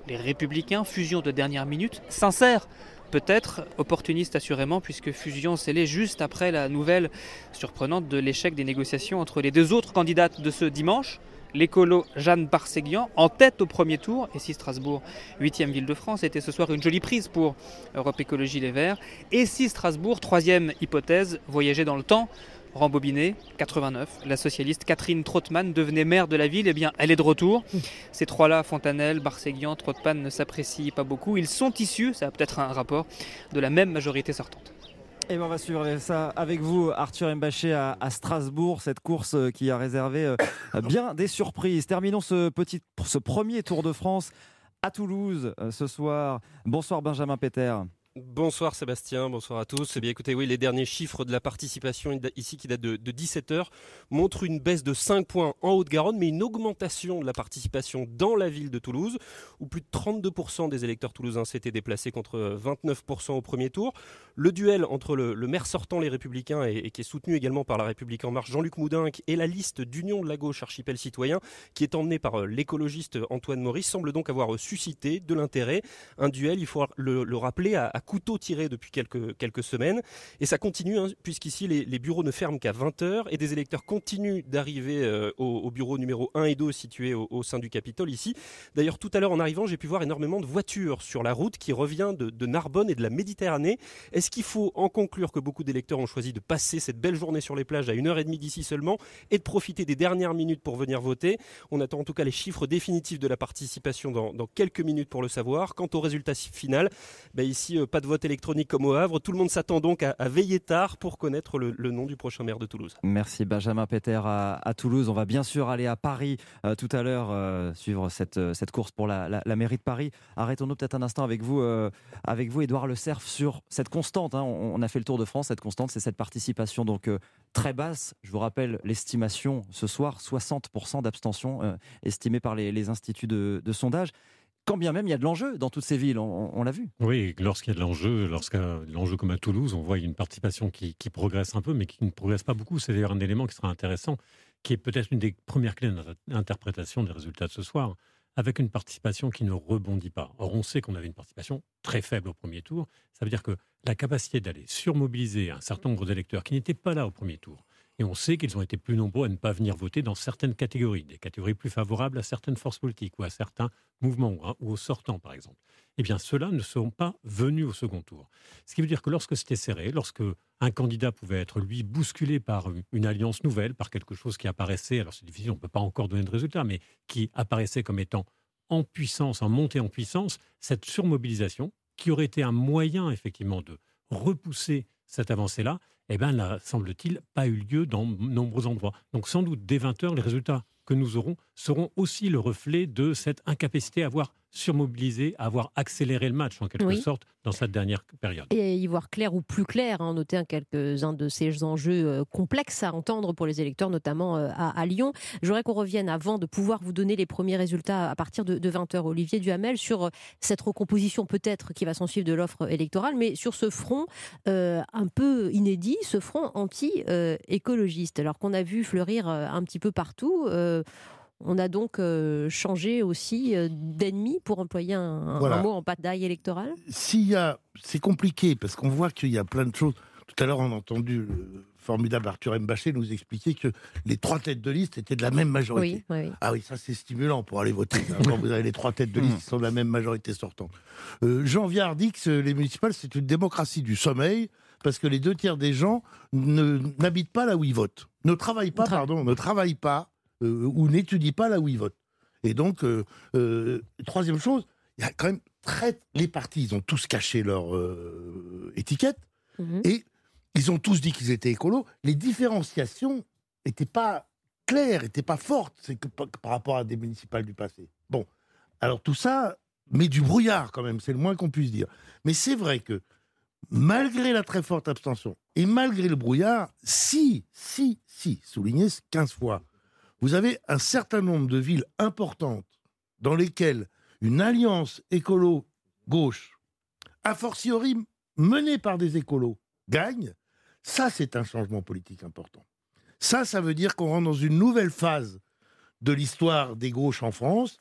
les Républicains, fusion de dernière minute, sincère peut-être, opportuniste assurément, puisque fusion scellée juste après la nouvelle surprenante de l'échec des négociations entre les deux autres candidates de ce dimanche. L'écolo Jeanne Barséguian, en tête au premier tour, et si Strasbourg, huitième ville de France, était ce soir une jolie prise pour Europe Écologie Les Verts. Et si Strasbourg, troisième hypothèse, voyager dans le temps, rembobiner, quatre-vingt-neuf, la socialiste Catherine Trautmann devenait maire de la ville, eh bien elle est de retour. Ces trois-là, Fontanelle, Barséguian, Trautmann, ne s'apprécient pas beaucoup. Ils sont issus, ça a peut-être un rapport, de la même majorité sortante. Et ben on va suivre ça avec vous, Arthur Mbaché, à, à Strasbourg, cette course qui a réservé euh, bien des surprises. Terminons ce, petit, ce premier Tour de France à Toulouse euh, ce soir. Bonsoir Benjamin Péter. Bonsoir Sébastien, bonsoir à tous. Eh bien écoutez, oui, les derniers chiffres de la participation ici qui datent de, de dix-sept heures montrent une baisse de cinq points en Haute-Garonne, mais une augmentation de la participation dans la ville de Toulouse, où plus de trente-deux pour cent des électeurs toulousains s'étaient déplacés contre vingt-neuf pour cent au premier tour. Le duel entre le, le maire sortant, les Républicains, et, et qui est soutenu également par La République En Marche, Jean-Luc Moudinque, et la liste d'Union de la gauche Archipel Citoyen, qui est emmenée par l'écologiste Antoine Maurice, semble donc avoir suscité de l'intérêt. Un duel, il faut le, le rappeler, à, à couteau tiré depuis quelques, quelques semaines. Et ça continue, hein, puisqu'ici, les, les bureaux ne ferment qu'à vingt heures et des électeurs continuent d'arriver euh, au, au bureau numéro un et deux situé au, au sein du Capitole ici. D'ailleurs, tout à l'heure, en arrivant, j'ai pu voir énormément de voitures sur la route qui revient de, de Narbonne et de la Méditerranée. Est-ce qu'il faut en conclure que beaucoup d'électeurs ont choisi de passer cette belle journée sur les plages à une heure trente d'ici seulement et de profiter des dernières minutes pour venir voter? On attend en tout cas les chiffres définitifs de la participation dans, dans quelques minutes pour le savoir. Quant au résultat final, bah ici, euh, pas de vote électronique comme au Havre. Tout le monde s'attend donc à, à veiller tard pour connaître le, le nom du prochain maire de Toulouse. Merci Benjamin Péter à, à Toulouse. On va bien sûr aller à Paris euh, tout à l'heure, euh, suivre cette, cette course pour la, la, la mairie de Paris. Arrêtons-nous peut-être un instant avec vous, euh, avec vous Édouard Le Cerf, sur cette constante. Hein. On, on a fait le tour de France. Cette constante, c'est cette participation donc euh, très basse. Je vous rappelle l'estimation ce soir, soixante pour cent d'abstention euh, estimée par les, les instituts de, de sondage. Quand bien même il y a de l'enjeu dans toutes ces villes, on, on l'a vu. Oui, lorsqu'il y a de l'enjeu, lorsqu'il y a de l'enjeu comme à Toulouse, on voit une participation qui, qui progresse un peu, mais qui ne progresse pas beaucoup. C'est d'ailleurs un élément qui sera intéressant, qui est peut-être une des premières clés d'interprétation des résultats de ce soir, avec une participation qui ne rebondit pas. Or, on sait qu'on avait une participation très faible au premier tour. Ça veut dire que la capacité d'aller surmobiliser un certain nombre d'électeurs qui n'étaient pas là au premier tour, et on sait qu'ils ont été plus nombreux à ne pas venir voter dans certaines catégories, des catégories plus favorables à certaines forces politiques ou à certains mouvements ou aux sortants, par exemple. Eh bien, ceux-là ne sont pas venus au second tour. Ce qui veut dire que lorsque c'était serré, lorsque un candidat pouvait être, lui, bousculé par une alliance nouvelle, par quelque chose qui apparaissait, alors c'est difficile, on ne peut pas encore donner de résultat, mais qui apparaissait comme étant en puissance, en montée en puissance, cette surmobilisation, qui aurait été un moyen, effectivement, de repousser cette avancée-là, eh bien, n'a, semble-t-il, pas eu lieu dans de nombreux endroits. Donc, sans doute, dès vingt heures, les résultats que nous aurons seront aussi le reflet de cette incapacité à avoir surmobilisé, à avoir accéléré le match, en quelque oui. sorte, dans cette dernière période. Et y voir clair ou plus clair, hein, noter un quelques-uns de ces enjeux euh, complexes à entendre pour les électeurs, notamment euh, à, à Lyon. Je voudrais qu'on revienne, avant de pouvoir vous donner les premiers résultats à partir de, de vingt heures, Olivier Duhamel, sur euh, cette recomposition peut-être qui va s'en suivre de l'offre électorale, mais sur ce front euh, un peu inédit, ce front anti-écologiste, alors qu'on a vu fleurir euh, un petit peu partout. Euh, On a donc euh, changé aussi euh, d'ennemi, pour employer un, voilà. un mot en bataille électorale. S'il y a, c'est compliqué parce qu'on voit qu'il y a plein de choses. Tout à l'heure, on a entendu le formidable Arthur Mbaché nous expliquer que les trois têtes de liste étaient de la même majorité. Oui, oui. Ah oui, ça c'est stimulant pour aller voter. Quand vous avez les trois têtes de liste qui sont de la même majorité sortante. Euh, Jean Viard dit que les municipales, c'est une démocratie du sommeil parce que les deux tiers des gens ne, n'habitent pas là où ils votent. Ne travaillent pas, Tra- pardon, ne travaillent pas. Euh, ou n'étudie pas là où ils votent. Et donc, euh, euh, troisième chose, il y a quand même très... Les partis, ils ont tous caché leur euh, étiquette, mmh. et ils ont tous dit qu'ils étaient écolos. Les différenciations n'étaient pas claires, n'étaient pas fortes, c'est que, par, par rapport à des municipales du passé. Bon, alors tout ça met du brouillard quand même, c'est le moins qu'on puisse dire. Mais c'est vrai que, malgré la très forte abstention, et malgré le brouillard, si, si, si, souligné quinze fois, vous avez un certain nombre de villes importantes dans lesquelles une alliance écolo-gauche, a fortiori menée par des écolos, gagne. Ça, c'est un changement politique important. Ça, ça veut dire qu'on rentre dans une nouvelle phase de l'histoire des gauches en France,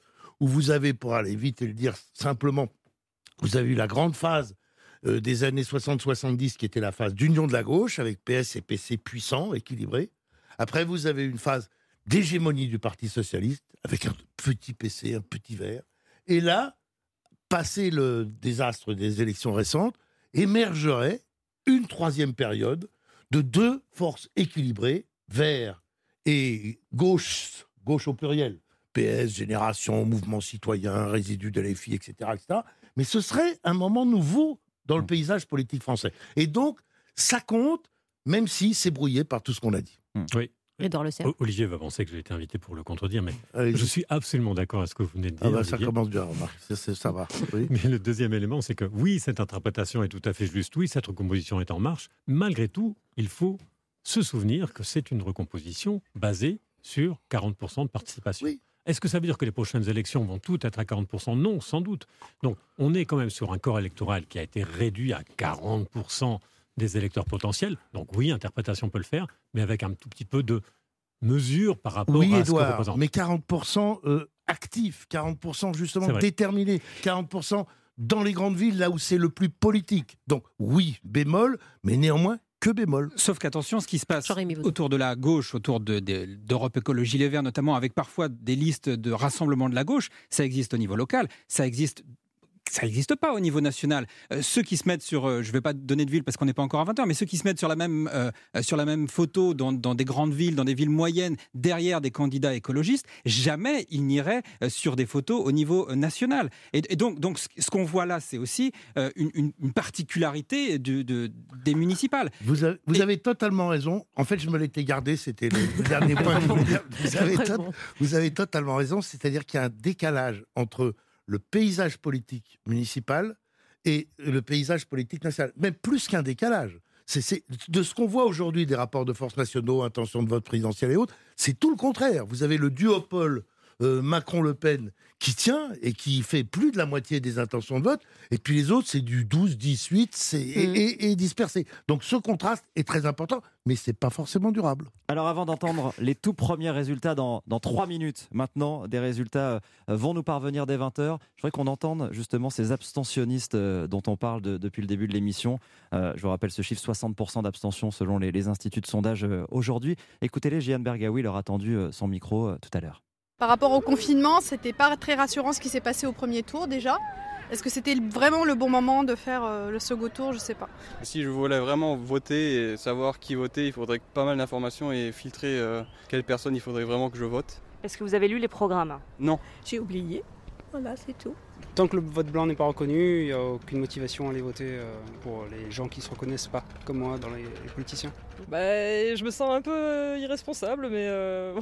où vous avez, pour aller vite et le dire simplement, vous avez eu la grande phase euh, des années soixante soixante-dix qui était la phase d'union de la gauche, avec P S et P C puissants, équilibrés. Après, vous avez une phase d'hégémonie du Parti socialiste, avec un petit P C, un petit vert. Et là, passé le désastre des élections récentes, émergerait une troisième période de deux forces équilibrées, vert et gauche, gauche au pluriel, P S, Génération, Mouvement citoyen, résidus de L F I, et cetera, et cetera. Mais ce serait un moment nouveau dans le paysage politique français. Et donc, ça compte, même si c'est brouillé par tout ce qu'on a dit. Oui. Edouard Le Olivier va penser que j'ai été invité pour le contredire, mais Allez-y. je suis absolument d'accord avec ce que vous venez de dire. Ah bah ça Olivier. commence bien, remarque. Ça, ça, ça va. Oui. Mais le deuxième élément, c'est que oui, cette interprétation est tout à fait juste. Oui, cette recomposition est en marche. Malgré tout, il faut se souvenir que c'est une recomposition basée sur quarante pour cent de participation. Oui. Est-ce que ça veut dire que les prochaines élections vont toutes être à quarante pour cent ? Non, sans doute. Donc, on est quand même sur un corps électoral qui a été réduit à quarante pour cent des électeurs potentiels. Donc oui, interprétation peut le faire, mais avec un tout petit peu de mesure par rapport oui, à Edouard, ce que représente. mais quarante pour cent euh, actifs, quarante pour cent justement C'est vrai. déterminés, quarante pour cent dans les grandes villes, là où c'est le plus politique. Donc oui, bémol, mais néanmoins que bémol. Sauf qu'attention, ce qui se passe autour de la gauche, autour de, de, d'Europe Écologie Les Verts notamment, avec parfois des listes de rassemblement de la gauche, ça existe au niveau local, ça existe... Ça n'existe pas au niveau national. Euh, ceux qui se mettent sur, euh, je ne vais pas donner de ville parce qu'on n'est pas encore à vingt heures, mais ceux qui se mettent sur la même, euh, sur la même photo dans, dans des grandes villes, dans des villes moyennes, derrière des candidats écologistes, jamais ils n'iraient euh, sur des photos au niveau euh, national. Et, et donc, donc, ce qu'on voit là, c'est aussi euh, une, une, une particularité de, de, des municipales. Vous avez, vous et... avez totalement raison. En fait, je me l'étais gardé, c'était le dernier point. Que je voulais dire. Vous, avez to- vous avez totalement raison, c'est-à-dire qu'il y a un décalage entre le paysage politique municipal et le paysage politique national. Même plus qu'un décalage. C'est, c'est, de ce qu'on voit aujourd'hui des rapports de force nationaux, intentions de vote présidentielle et autres, c'est tout le contraire. Vous avez le duopole euh, Macron-Le Pen qui tient et qui fait plus de la moitié des intentions de vote, et puis les autres, c'est du douze, dix-huit c'est, mmh. et, et, et dispersé. Donc ce contraste est très important, mais c'est pas forcément durable. Alors avant d'entendre les tout premiers résultats dans, dans trois minutes, maintenant, des résultats euh, vont nous parvenir dès vingt heures. Je voudrais qu'on entende justement ces abstentionnistes euh, dont on parle de, depuis le début de l'émission. Euh, je vous rappelle ce chiffre, soixante pour cent d'abstention selon les, les instituts de sondage euh, aujourd'hui. Écoutez-les, Jeanne Bergaoui leur a tendu euh, son micro euh, tout à l'heure. Par rapport au confinement, c'était pas très rassurant ce qui s'est passé au premier tour déjà. Est-ce que c'était vraiment le bon moment de faire euh, le second tour ? Je sais pas. Si je voulais vraiment voter et savoir qui voter, il faudrait pas mal d'informations et filtrer euh, quelle personne il faudrait vraiment que je vote. Est-ce que vous avez lu les programmes ? Non. J'ai oublié. Voilà, c'est tout. Tant que le vote blanc n'est pas reconnu, il n'y a aucune motivation à aller voter pour les gens qui ne se reconnaissent pas, comme moi, dans les, les politiciens. Bah, je me sens un peu irresponsable, mais euh...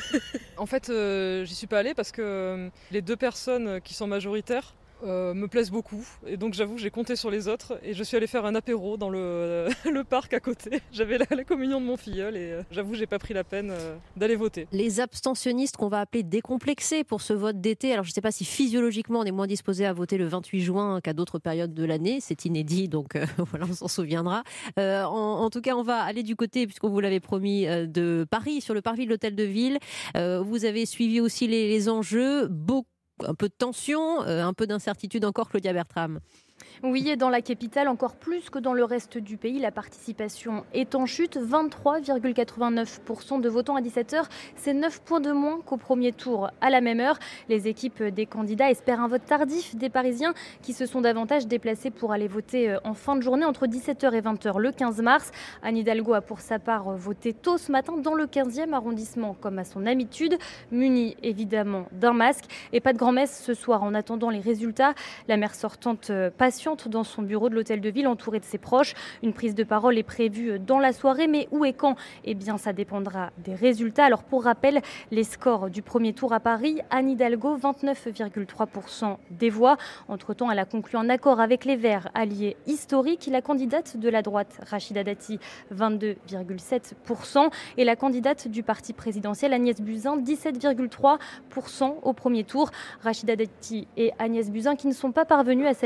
en fait, euh, j'y suis pas allée parce que les deux personnes qui sont majoritaires Euh, me plaisent beaucoup, et donc j'avoue j'ai compté sur les autres et je suis allée faire un apéro dans le, euh, le parc à côté. J'avais la, la communion de mon filleul et euh, j'avoue j'ai pas pris la peine euh, d'aller voter. Les abstentionnistes qu'on va appeler décomplexés pour ce vote d'été, alors je ne sais pas si physiologiquement on est moins disposé à voter le vingt-huit juin qu'à d'autres périodes de l'année, c'est inédit donc euh, voilà, on s'en souviendra. Euh, en, en tout cas on va aller du côté, puisqu'on vous l'avait promis, euh, de Paris, sur le parvis de l'Hôtel de Ville. Euh, vous avez suivi aussi les, les enjeux, beaucoup un peu de tension, euh, un peu d'incertitude encore, Claudia Bertram. Oui, et dans la capitale, encore plus que dans le reste du pays, la participation est en chute. vingt-trois virgule quatre-vingt-neuf pour cent de votants à dix-sept heures, c'est neuf points de moins qu'au premier tour à la même heure. Les équipes des candidats espèrent un vote tardif des Parisiens qui se sont davantage déplacés pour aller voter en fin de journée entre dix-sept heures et vingt heures le quinze mars. Anne Hidalgo a pour sa part voté tôt ce matin dans le quinzième arrondissement comme à son habitude, munie évidemment d'un masque, et pas de grand-messe ce soir en attendant les résultats. La maire sortante patiente dans son bureau de l'Hôtel de Ville, entourée de ses proches. Une prise de parole est prévue dans la soirée, mais où et quand ? Eh bien, ça dépendra des résultats. Alors, pour rappel, les scores du premier tour à Paris, Anne Hidalgo, vingt-neuf virgule trois pour cent des voix. Entre-temps, elle a conclu un accord avec les Verts, alliés historiques. La candidate de la droite, Rachida Dati, vingt-deux virgule sept pour cent. Et la candidate du parti présidentiel, Agnès Buzyn, dix-sept virgule trois pour cent au premier tour. Rachida Dati et Agnès Buzyn qui ne sont pas parvenues à s'allier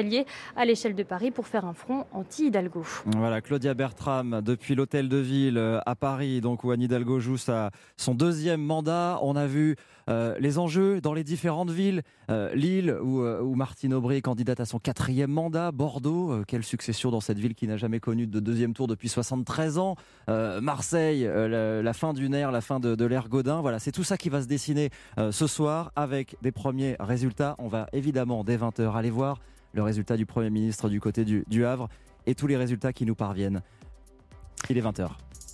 à l'échelle de Paris pour faire un front anti-Hidalgo. Voilà, Claudia Bertram, depuis l'Hôtel de Ville à Paris, donc où Anne Hidalgo joue sa, son deuxième mandat. On a vu euh, les enjeux dans les différentes villes. Euh, Lille, où, euh, où Martine Aubry est candidate à son quatrième mandat. Bordeaux, euh, quelle succession dans cette ville qui n'a jamais connu de deuxième tour depuis soixante-treize ans. Euh, Marseille, euh, la, la fin d'une ère, la fin de, de l'ère Gaudin. Voilà, c'est tout ça qui va se dessiner euh, ce soir avec des premiers résultats. On va évidemment, dès vingt heures, aller voir le résultat du Premier ministre du côté du, du Havre et tous les résultats qui nous parviennent. Il est vingt heures.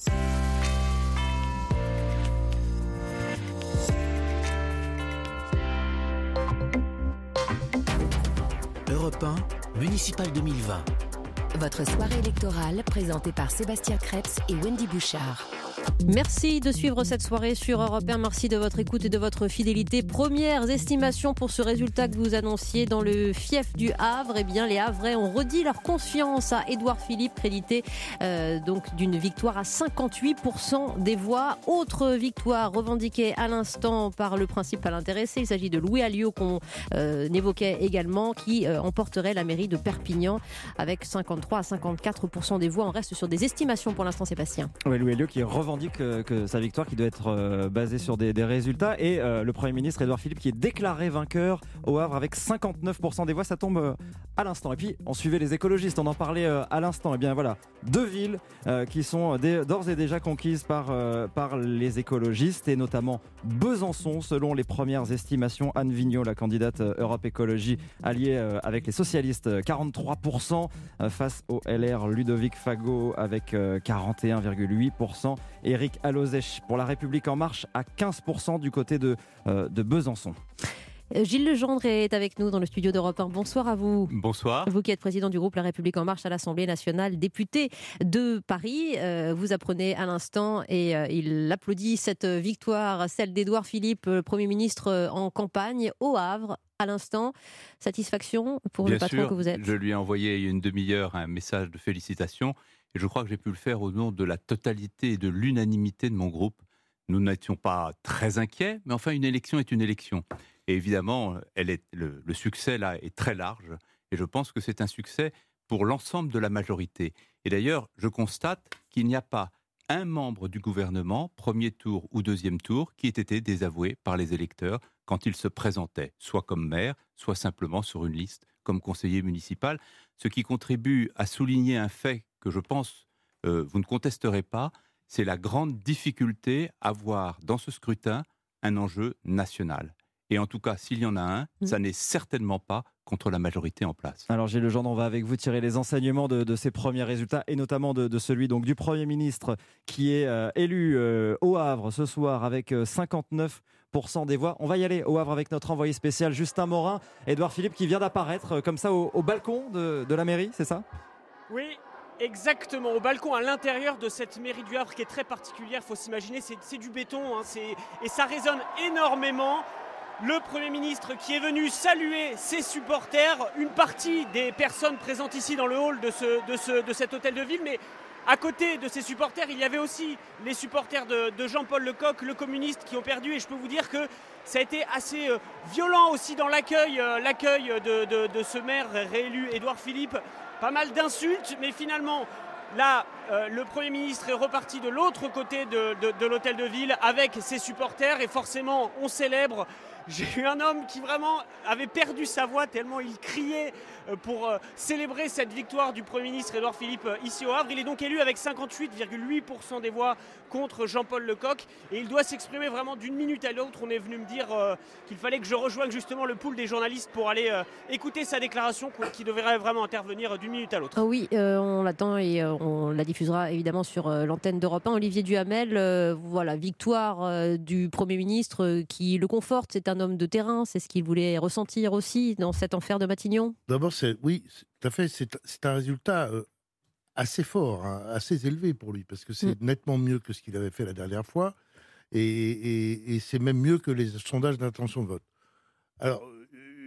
Europe un, Municipal deux mille vingt. Votre soirée électorale présentée par Sébastien Krebs et Wendy Bouchard. Merci de suivre cette soirée sur Europe un. Merci de votre écoute et de votre fidélité. Premières estimations pour ce résultat que vous annonciez dans le fief du Havre. Eh bien, les Havrais ont redit leur confiance à Édouard Philippe, crédité euh, donc d'une victoire à cinquante-huit pour cent des voix. Autre victoire revendiquée à l'instant par le principal intéressé. Il s'agit de Louis Alliot qu'on euh, évoquait également, qui euh, emporterait la mairie de Perpignan avec cinquante-trois à cinquante-quatre pour cent des voix. On reste sur des estimations pour l'instant, Sébastien. Oui, Louis Alliot qui revendique Que, que sa victoire qui doit être euh, basée sur des, des résultats et euh, le Premier ministre Édouard Philippe qui est déclaré vainqueur au Havre avec cinquante-neuf pour cent des voix, ça tombe euh, à l'instant. Et puis on suivait les écologistes, on en parlait euh, à l'instant. Et bien voilà, deux villes euh, qui sont dé, d'ores et déjà conquises par, euh, par les écologistes et notamment Besançon selon les premières estimations. Anne Vigneault, la candidate euh, Europe Écologie alliée euh, avec les socialistes, quarante-trois pour cent euh, face au L R Ludovic Fago avec euh, quarante et un virgule huit pour cent. Éric Alozèche pour La République En Marche à quinze pour cent du côté de, euh, de Besançon. Gilles Legendre est avec nous dans le studio d'Europe un. Bonsoir à vous. Bonsoir. Vous qui êtes président du groupe La République En Marche à l'Assemblée nationale, député de Paris. Euh, vous apprenez à l'instant et euh, il applaudit cette victoire, celle d'Édouard Philippe, le Premier ministre en campagne au Havre. À l'instant, satisfaction pour Bien le patron sûr, que vous êtes. Je lui ai envoyé il y a une demi-heure un message de félicitations et je crois que j'ai pu le faire au nom de la totalité et de l'unanimité de mon groupe. Nous n'étions pas très inquiets, mais enfin une élection est une élection. Et évidemment, elle est, le, le succès là est très large et je pense que c'est un succès pour l'ensemble de la majorité. Et d'ailleurs, je constate qu'il n'y a pas un membre du gouvernement, premier tour ou deuxième tour, qui ait été désavoué par les électeurs quand il se présentait, soit comme maire, soit simplement sur une liste comme conseiller municipal, ce qui contribue à souligner un fait que je pense euh, vous ne contesterez pas, c'est la grande difficulté à voir dans ce scrutin un enjeu national. Et en tout cas, s'il y en a un, mmh. ça n'est certainement pas contre la majorité en place. Alors Gilles Legendre, on va avec vous tirer les enseignements de, de ces premiers résultats et notamment de, de celui donc, du Premier ministre qui est euh, élu euh, au Havre ce soir avec euh, cinquante-neuf pour cent des voix. On va y aller au Havre avec notre envoyé spécial Justin Morin. Édouard Philippe qui vient d'apparaître euh, comme ça au, au balcon de, de la mairie, c'est ça ? Oui. Exactement, au balcon à l'intérieur de cette mairie du Havre qui est très particulière, il faut s'imaginer, c'est, c'est du béton hein, c'est, et ça résonne énormément. Le Premier ministre qui est venu saluer ses supporters, une partie des personnes présentes ici dans le hall de, ce, de, ce, de cet hôtel de ville, mais à côté de ces supporters, il y avait aussi les supporters de, de Jean-Paul Lecoq, le communiste, qui ont perdu, et je peux vous dire que ça a été assez euh, violent aussi dans l'accueil, euh, l'accueil de, de, de ce maire réélu, Édouard Philippe. Pas mal d'insultes, mais finalement, là, euh, le Premier ministre est reparti de l'autre côté de, de, de l'hôtel de ville avec ses supporters et forcément, on célèbre. J'ai eu un homme qui vraiment avait perdu sa voix tellement il criait pour célébrer cette victoire du Premier ministre Édouard Philippe ici au Havre. Il est donc élu avec cinquante-huit virgule huit pour cent des voix contre Jean-Paul Lecoq et il doit s'exprimer vraiment d'une minute à l'autre. On est venu me dire euh, qu'il fallait que je rejoigne justement le pool des journalistes pour aller euh, écouter sa déclaration qui devrait vraiment intervenir d'une minute à l'autre. Oh oui, euh, on l'attend et euh, on la diffusera évidemment sur euh, l'antenne d'Europe un. Olivier Duhamel, euh, voilà, victoire euh, du Premier ministre euh, qui le conforte. C'est un homme de terrain, c'est ce qu'il voulait ressentir aussi dans cet enfer de Matignon. D'abord, c'est, oui, c'est, tout à fait, c'est, c'est un résultat euh, assez fort, hein, assez élevé pour lui, parce que c'est mmh. nettement mieux que ce qu'il avait fait la dernière fois, et, et, et c'est même mieux que les sondages d'intention de vote. Alors,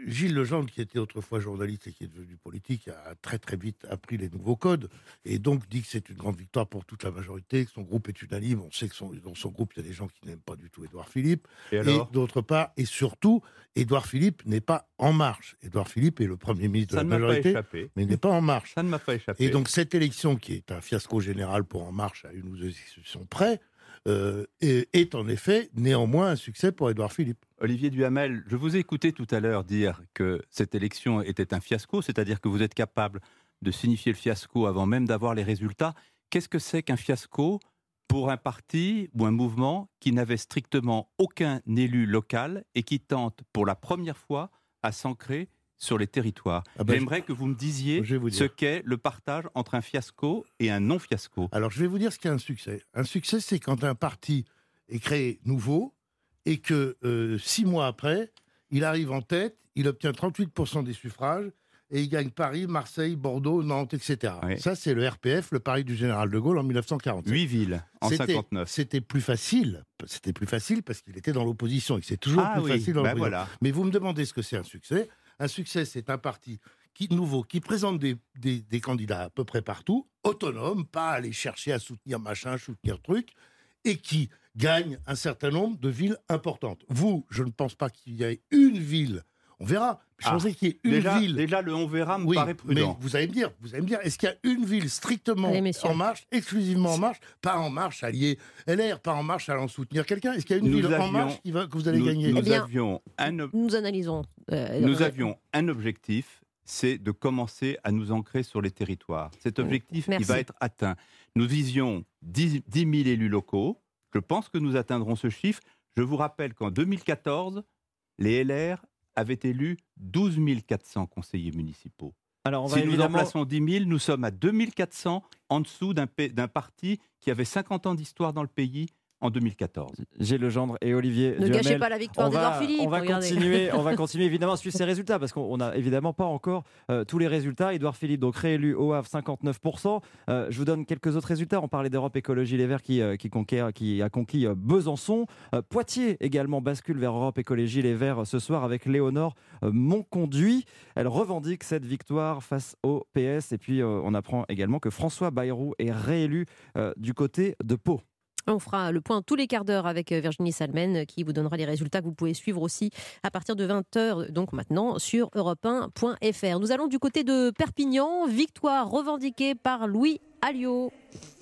Gilles Legendre, qui était autrefois journaliste et qui est devenu politique, a très très vite appris les nouveaux codes et donc dit que c'est une grande victoire pour toute la majorité, que son groupe est unanime. On sait que son, dans son groupe, il y a des gens qui n'aiment pas du tout Édouard Philippe. Et, et alors d'autre part, et surtout, Édouard Philippe n'est pas En Marche. Édouard Philippe est le Premier ministre Ça de la ne m'a majorité, pas échappé. mais il n'est pas En Marche. Ça ne m'a pas échappé. Et donc cette élection, qui est un fiasco général pour En Marche, à une ou deux exceptions près, euh, est, est en effet néanmoins un succès pour Édouard Philippe. Olivier Duhamel, je vous ai écouté tout à l'heure dire que cette élection était un fiasco, c'est-à-dire que vous êtes capable de signifier le fiasco avant même d'avoir les résultats. Qu'est-ce que c'est qu'un fiasco pour un parti ou un mouvement qui n'avait strictement aucun élu local et qui tente pour la première fois à s'ancrer sur les territoires? ah ben J'aimerais je... que vous me disiez vous ce qu'est le partage entre un fiasco et un non-fiasco. Alors je vais vous dire ce qu'est un succès. Un succès, c'est quand un parti est créé nouveau et que euh, six mois après, il arrive en tête, il obtient trente-huit pour cent des suffrages et il gagne Paris, Marseille, Bordeaux, Nantes, et cetera. Oui. Ça, c'est le R P F, le Paris du général de Gaulle en mille neuf cent quarante-sept. Huit villes en c'était, cinquante-neuf. C'était plus facile. C'était plus facile parce qu'il était dans l'opposition et que c'est toujours ah, plus oui. facile dans ben l'opposition. Voilà. Mais vous me demandez ce que c'est un succès. Un succès, c'est un parti qui, nouveau qui présente des, des, des candidats à peu près partout, autonomes, pas aller chercher à soutenir machin, soutenir truc, et qui gagne un certain nombre de villes importantes. Vous, je ne pense pas qu'il y ait une ville. On verra. Je ah, pensais qu'il y ait une déjà, ville. Déjà, le on verra me oui, paraît prudent. Mais vous allez me dire, vous allez me dire, est-ce qu'il y a une ville strictement Allez, En Marche, exclusivement En Marche, pas En Marche allié L R, pas En Marche allant soutenir quelqu'un? Est-ce qu'il y a une nous ville avions, En Marche qui va, que vous allez nous, gagner? Nous eh bien, avions un ob... Nous analysons. Euh, nous avions un objectif, c'est de commencer à nous ancrer sur les territoires. Cet objectif, Merci. il va être atteint. Nous visions dix mille élus locaux. Je pense que nous atteindrons ce chiffre. Je vous rappelle qu'en deux mille quatorze, les L R avaient élu douze mille quatre cents conseillers municipaux. Alors on va si évidemment... nous en plaçons dix mille, nous sommes à deux mille quatre cents en dessous d'un, d'un parti qui avait cinquante ans d'histoire dans le pays en deux mille quatorze. Gilles Legendre et Olivier Ne Duhamel. gâchez pas la victoire d'Édouard Philippe. On va continuer, on va continuer évidemment à suivre ces résultats parce qu'on n'a évidemment pas encore euh, tous les résultats. Édouard Philippe, donc réélu au Havre, cinquante-neuf pour cent. Euh, je vous donne quelques autres résultats. On parlait d'Europe Écologie Les Verts qui, euh, qui, conquiert, qui a conquis euh, Besançon. Euh, Poitiers également bascule vers Europe Écologie Les Verts ce soir avec Léonore euh, Monconduit. Elle revendique cette victoire face au P S. Et puis euh, on apprend également que François Bayrou est réélu euh, du côté de Pau. On fera le point tous les quarts d'heure avec Virginie Salmen qui vous donnera les résultats que vous pouvez suivre aussi à partir de vingt heures, donc maintenant sur europe un point f r. Nous allons du côté de Perpignan, victoire revendiquée par Louis Alliot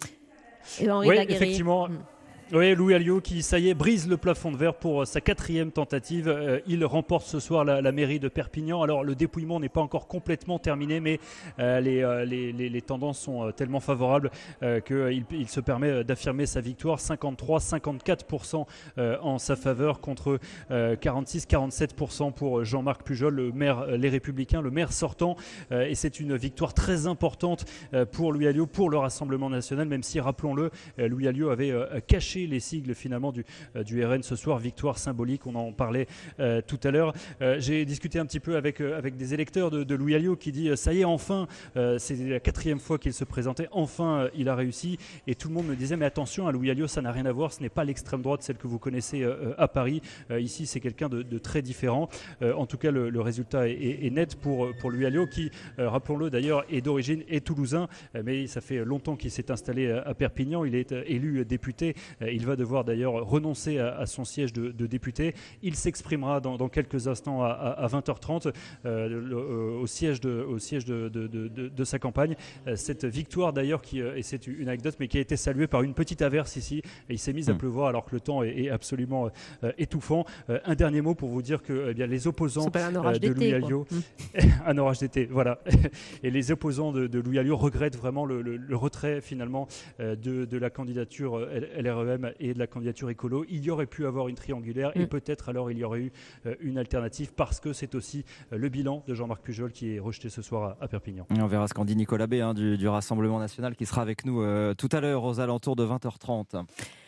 et Henri Oui, Laguerre. effectivement. Oui, Louis Alliot qui, ça y est, brise le plafond de verre pour sa quatrième tentative. Euh, il remporte ce soir la, la mairie de Perpignan. Alors, le dépouillement n'est pas encore complètement terminé, mais euh, les, euh, les, les, les tendances sont euh, tellement favorables euh, qu'il il se permet d'affirmer sa victoire. cinquante-trois à cinquante-quatre pour cent euh, en sa faveur contre euh, quarante-six à quarante-sept pour cent pour Jean-Marc Pujol, le maire euh, Les Républicains, le maire sortant. Euh, et c'est une victoire très importante euh, pour Louis Alliot, pour le Rassemblement national, même si, rappelons-le, euh, Louis Alliot avait euh, caché les sigles finalement du, euh, du R N ce soir, victoire symbolique, on en parlait euh, tout à l'heure. Euh, j'ai discuté un petit peu avec, euh, avec des électeurs de, de Louis Alliot qui dit euh, ça y est, enfin, euh, c'est la quatrième fois qu'il se présentait, enfin euh, il a réussi, et tout le monde me disait mais attention, à Louis Alliot ça n'a rien à voir, ce n'est pas l'extrême droite, celle que vous connaissez euh, à Paris, euh, ici c'est quelqu'un de, de très différent. Euh, en tout cas le, le résultat est, est, est net pour, pour Louis Alliot qui, euh, rappelons-le d'ailleurs, est d'origine est toulousain, euh, mais ça fait longtemps qu'il s'est installé à, à Perpignan, il est euh, élu député, euh, il va devoir d'ailleurs renoncer à, à son siège de, de député. Il s'exprimera dans, dans quelques instants à, à, à vingt heures trente euh, le, euh, au siège, de, au siège de, de, de, de, de sa campagne. Euh, cette victoire d'ailleurs, qui, euh, et c'est une anecdote, mais qui a été saluée par une petite averse ici. Et il s'est mis à pleuvoir alors que le temps est, est absolument euh, étouffant. Euh, un dernier mot pour vous dire que eh bien, les opposants euh, de Louis Alliot, un orage d'été, voilà. Et les opposants de, de Louis Alliot regrettent vraiment le, le, le retrait finalement euh, de, de la candidature L R E M et de la candidature écolo. Il y aurait pu avoir une triangulaire mmh. et peut-être alors il y aurait eu euh, une alternative, parce que c'est aussi euh, le bilan de Jean-Marc Pujol qui est rejeté ce soir à, à Perpignan. Et on verra ce qu'en dit Nicolas B hein, du, du Rassemblement national qui sera avec nous euh, tout à l'heure aux alentours de vingt heures trente.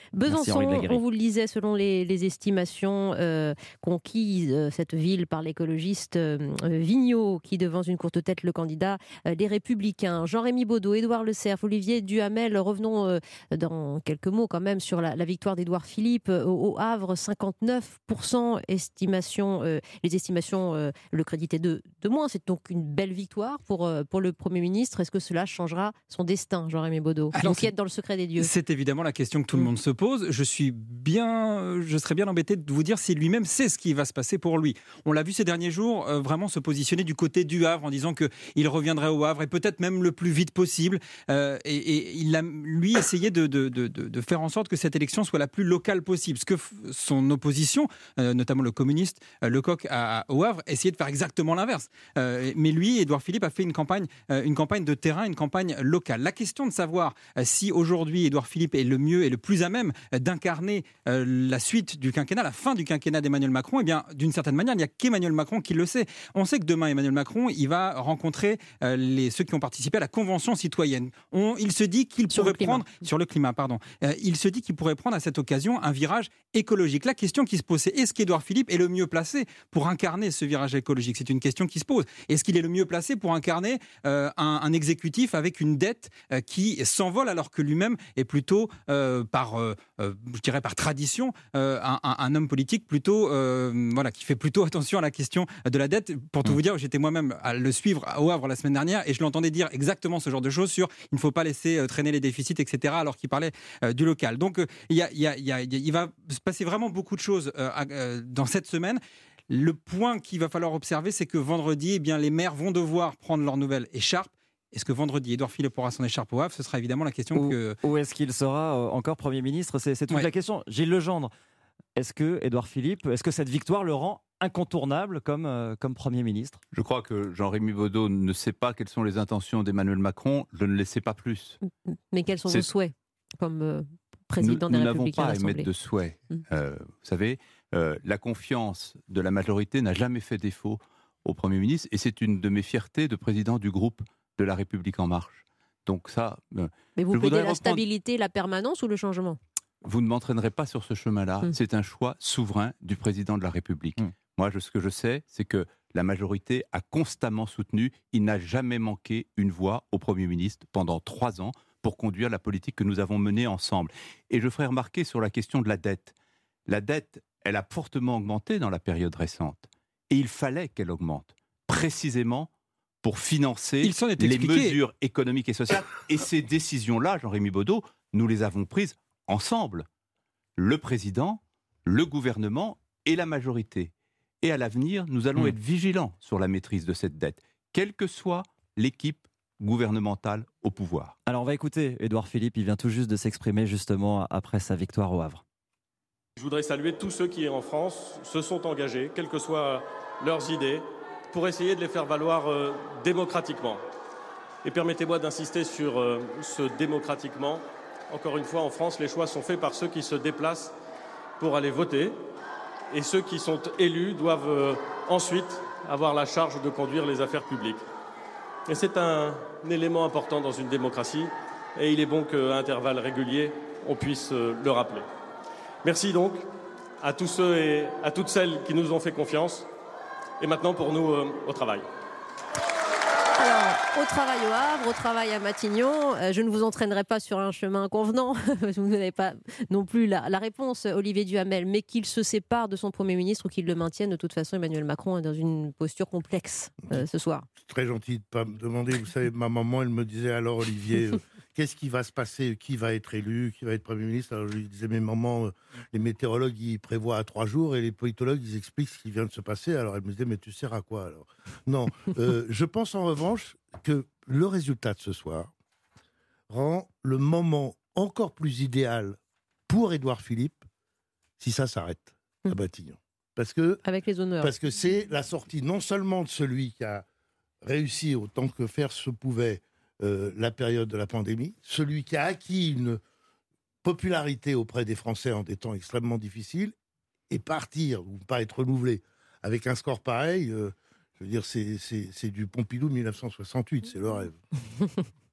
Besançon, on vous le disait, selon les, les estimations euh, conquises, euh, cette ville par l'écologiste euh, Vigneault, qui devance d'une courte tête le candidat euh, des Républicains. Jean-Rémy Baudot, Édouard Le Cerf, Olivier Duhamel, revenons euh, dans quelques mots quand même sur la, la victoire d'Édouard Philippe euh, au, au Havre, cinquante-neuf pour cent estimation, euh, les estimations euh, le créditaient de, de moins. C'est donc une belle victoire pour, euh, pour le Premier ministre. Est-ce que cela changera son destin, Jean-Rémy Baudot, qui enquête dans le secret des dieux? C'est évidemment la question que tout le monde se pose. Je suis bien, je serais bien embêté de vous dire si lui-même sait ce qui va se passer pour lui. On l'a vu ces derniers jours euh, vraiment se positionner du côté du Havre en disant qu'il reviendrait au Havre et peut-être même le plus vite possible. Euh, et, et il a, lui, essayé de, de, de, de faire en sorte que cette élection soit la plus locale possible. Ce que f- son opposition, euh, notamment le communiste euh, Lecoq à, à, au Havre, essayait de faire exactement l'inverse. Euh, mais lui, Édouard Philippe, a fait une campagne, euh, une campagne de terrain, une campagne locale. La question de savoir euh, si aujourd'hui Édouard Philippe est le mieux et le plus à même d'incarner euh, la suite du quinquennat, la fin du quinquennat d'Emmanuel Macron, eh bien, d'une certaine manière, il n'y a qu'Emmanuel Macron qui le sait. On sait que demain, Emmanuel Macron, il va rencontrer euh, les, ceux qui ont participé à la Convention citoyenne. On, il se dit qu'il sur pourrait prendre, sur le climat, pardon, euh, il se dit qu'il pourrait prendre à cette occasion un virage écologique. La question qui se pose, c'est est-ce qu'Édouard Philippe est le mieux placé pour incarner ce virage écologique? C'est une question qui se pose. Est-ce qu'il est le mieux placé pour incarner euh, un, un exécutif avec une dette euh, qui s'envole alors que lui-même est plutôt, euh, par, euh, je dirais par tradition, euh, un, un, un homme politique plutôt, euh, voilà, qui fait plutôt attention à la question de la dette. Pour tout mmh. vous dire, j'étais moi-même à le suivre au Havre la semaine dernière et je l'entendais dire exactement ce genre de choses sur il ne faut pas laisser euh, traîner les déficits, et cetera, alors qu'il parlait euh, du local. Donc, euh, y a, y a, y a, il va se passer vraiment beaucoup de choses euh, euh, dans cette semaine. Le point qu'il va falloir observer, c'est que vendredi, eh bien, les maires vont devoir prendre leur nouvelle écharpe. Est-ce que vendredi, Édouard Philippe aura son écharpe au Havre? Ce sera évidemment la question Ou, que... Ou est-ce qu'il sera euh, encore Premier ministre? C'est, c'est toute ouais. la question. Gilles Legendre, est-ce que Édouard Philippe, est-ce que cette victoire le rend incontournable comme, euh, comme Premier ministre? Je crois que Jean-Rémy Baudot ne sait pas quelles sont les intentions d'Emmanuel Macron. Je ne les sais pas plus. Mais quels sont c'est... vos souhaits comme euh, président nous, des nous Républicains à l'Assemblée? Nous n'avons pas à émettre de souhaits. Mmh. Euh, vous savez, euh, la confiance de la majorité n'a jamais fait défaut au Premier ministre et c'est une de mes fiertés de président du groupe de La République En Marche. Donc ça, euh, mais vous plaidez la reprendre... stabilité, la permanence ou le changement? Vous ne m'entraînerez pas sur ce chemin-là. Mmh. C'est un choix souverain du président de la République. Mmh. Moi, je, ce que je sais, c'est que la majorité a constamment soutenu, il n'a jamais manqué une voix au Premier ministre pendant trois ans pour conduire la politique que nous avons menée ensemble. Et je ferai remarquer sur la question de la dette. La dette, elle a fortement augmenté dans la période récente. Et il fallait qu'elle augmente, précisément pour financer les mesures économiques et sociales. Et ces décisions-là, Jean-Rémy Baudot, nous les avons prises ensemble. Le président, le gouvernement et la majorité. Et à l'avenir, nous allons mmh. être vigilants sur la maîtrise de cette dette, quelle que soit l'équipe gouvernementale au pouvoir. Alors on va écouter Édouard Philippe, il vient tout juste de s'exprimer justement après sa victoire au Havre. Je voudrais saluer tous ceux qui, en France, se sont engagés, quelles que soient leurs idées, pour essayer de les faire valoir euh, démocratiquement. Et permettez-moi d'insister sur euh, ce démocratiquement. Encore une fois, en France, les choix sont faits par ceux qui se déplacent pour aller voter. Et ceux qui sont élus doivent euh, ensuite avoir la charge de conduire les affaires publiques. Et c'est un, un élément important dans une démocratie. Et il est bon qu'à intervalles réguliers, on puisse euh, le rappeler. Merci donc à tous ceux et à toutes celles qui nous ont fait confiance. Et maintenant, pour nous, euh, au travail. Alors, au travail au Havre, au travail à Matignon, euh, je ne vous entraînerai pas sur un chemin convenant, vous n'avez pas non plus la, la réponse, Olivier Duhamel, mais qu'il se sépare de son Premier ministre ou qu'il le maintienne, de toute façon, Emmanuel Macron est dans une posture complexe euh, ce soir. C'est très gentil de ne pas me demander, vous savez, ma maman, elle me disait, alors Olivier, euh, qu'est-ce qui va se passer, qui va être élu, qui va être Premier ministre? Alors je lui disais, mais maman, euh, les météorologues, ils prévoient à trois jours et les politologues, ils expliquent ce qui vient de se passer. Alors elle me disait, mais tu sers à quoi alors? Non, euh, je pense en revanche que le résultat de ce soir rend le moment encore plus idéal pour Édouard Philippe si ça s'arrête à Matignon. Parce que, Avec les honneurs. Parce que c'est la sortie non seulement de celui qui a réussi autant que faire se pouvait euh, la période de la pandémie, celui qui a acquis une popularité auprès des Français en des temps extrêmement difficiles, et partir, ou pas être renouvelé, avec un score pareil... Euh, Je veux dire, c'est, c'est, c'est du Pompidou mille neuf cent soixante-huit, c'est le rêve.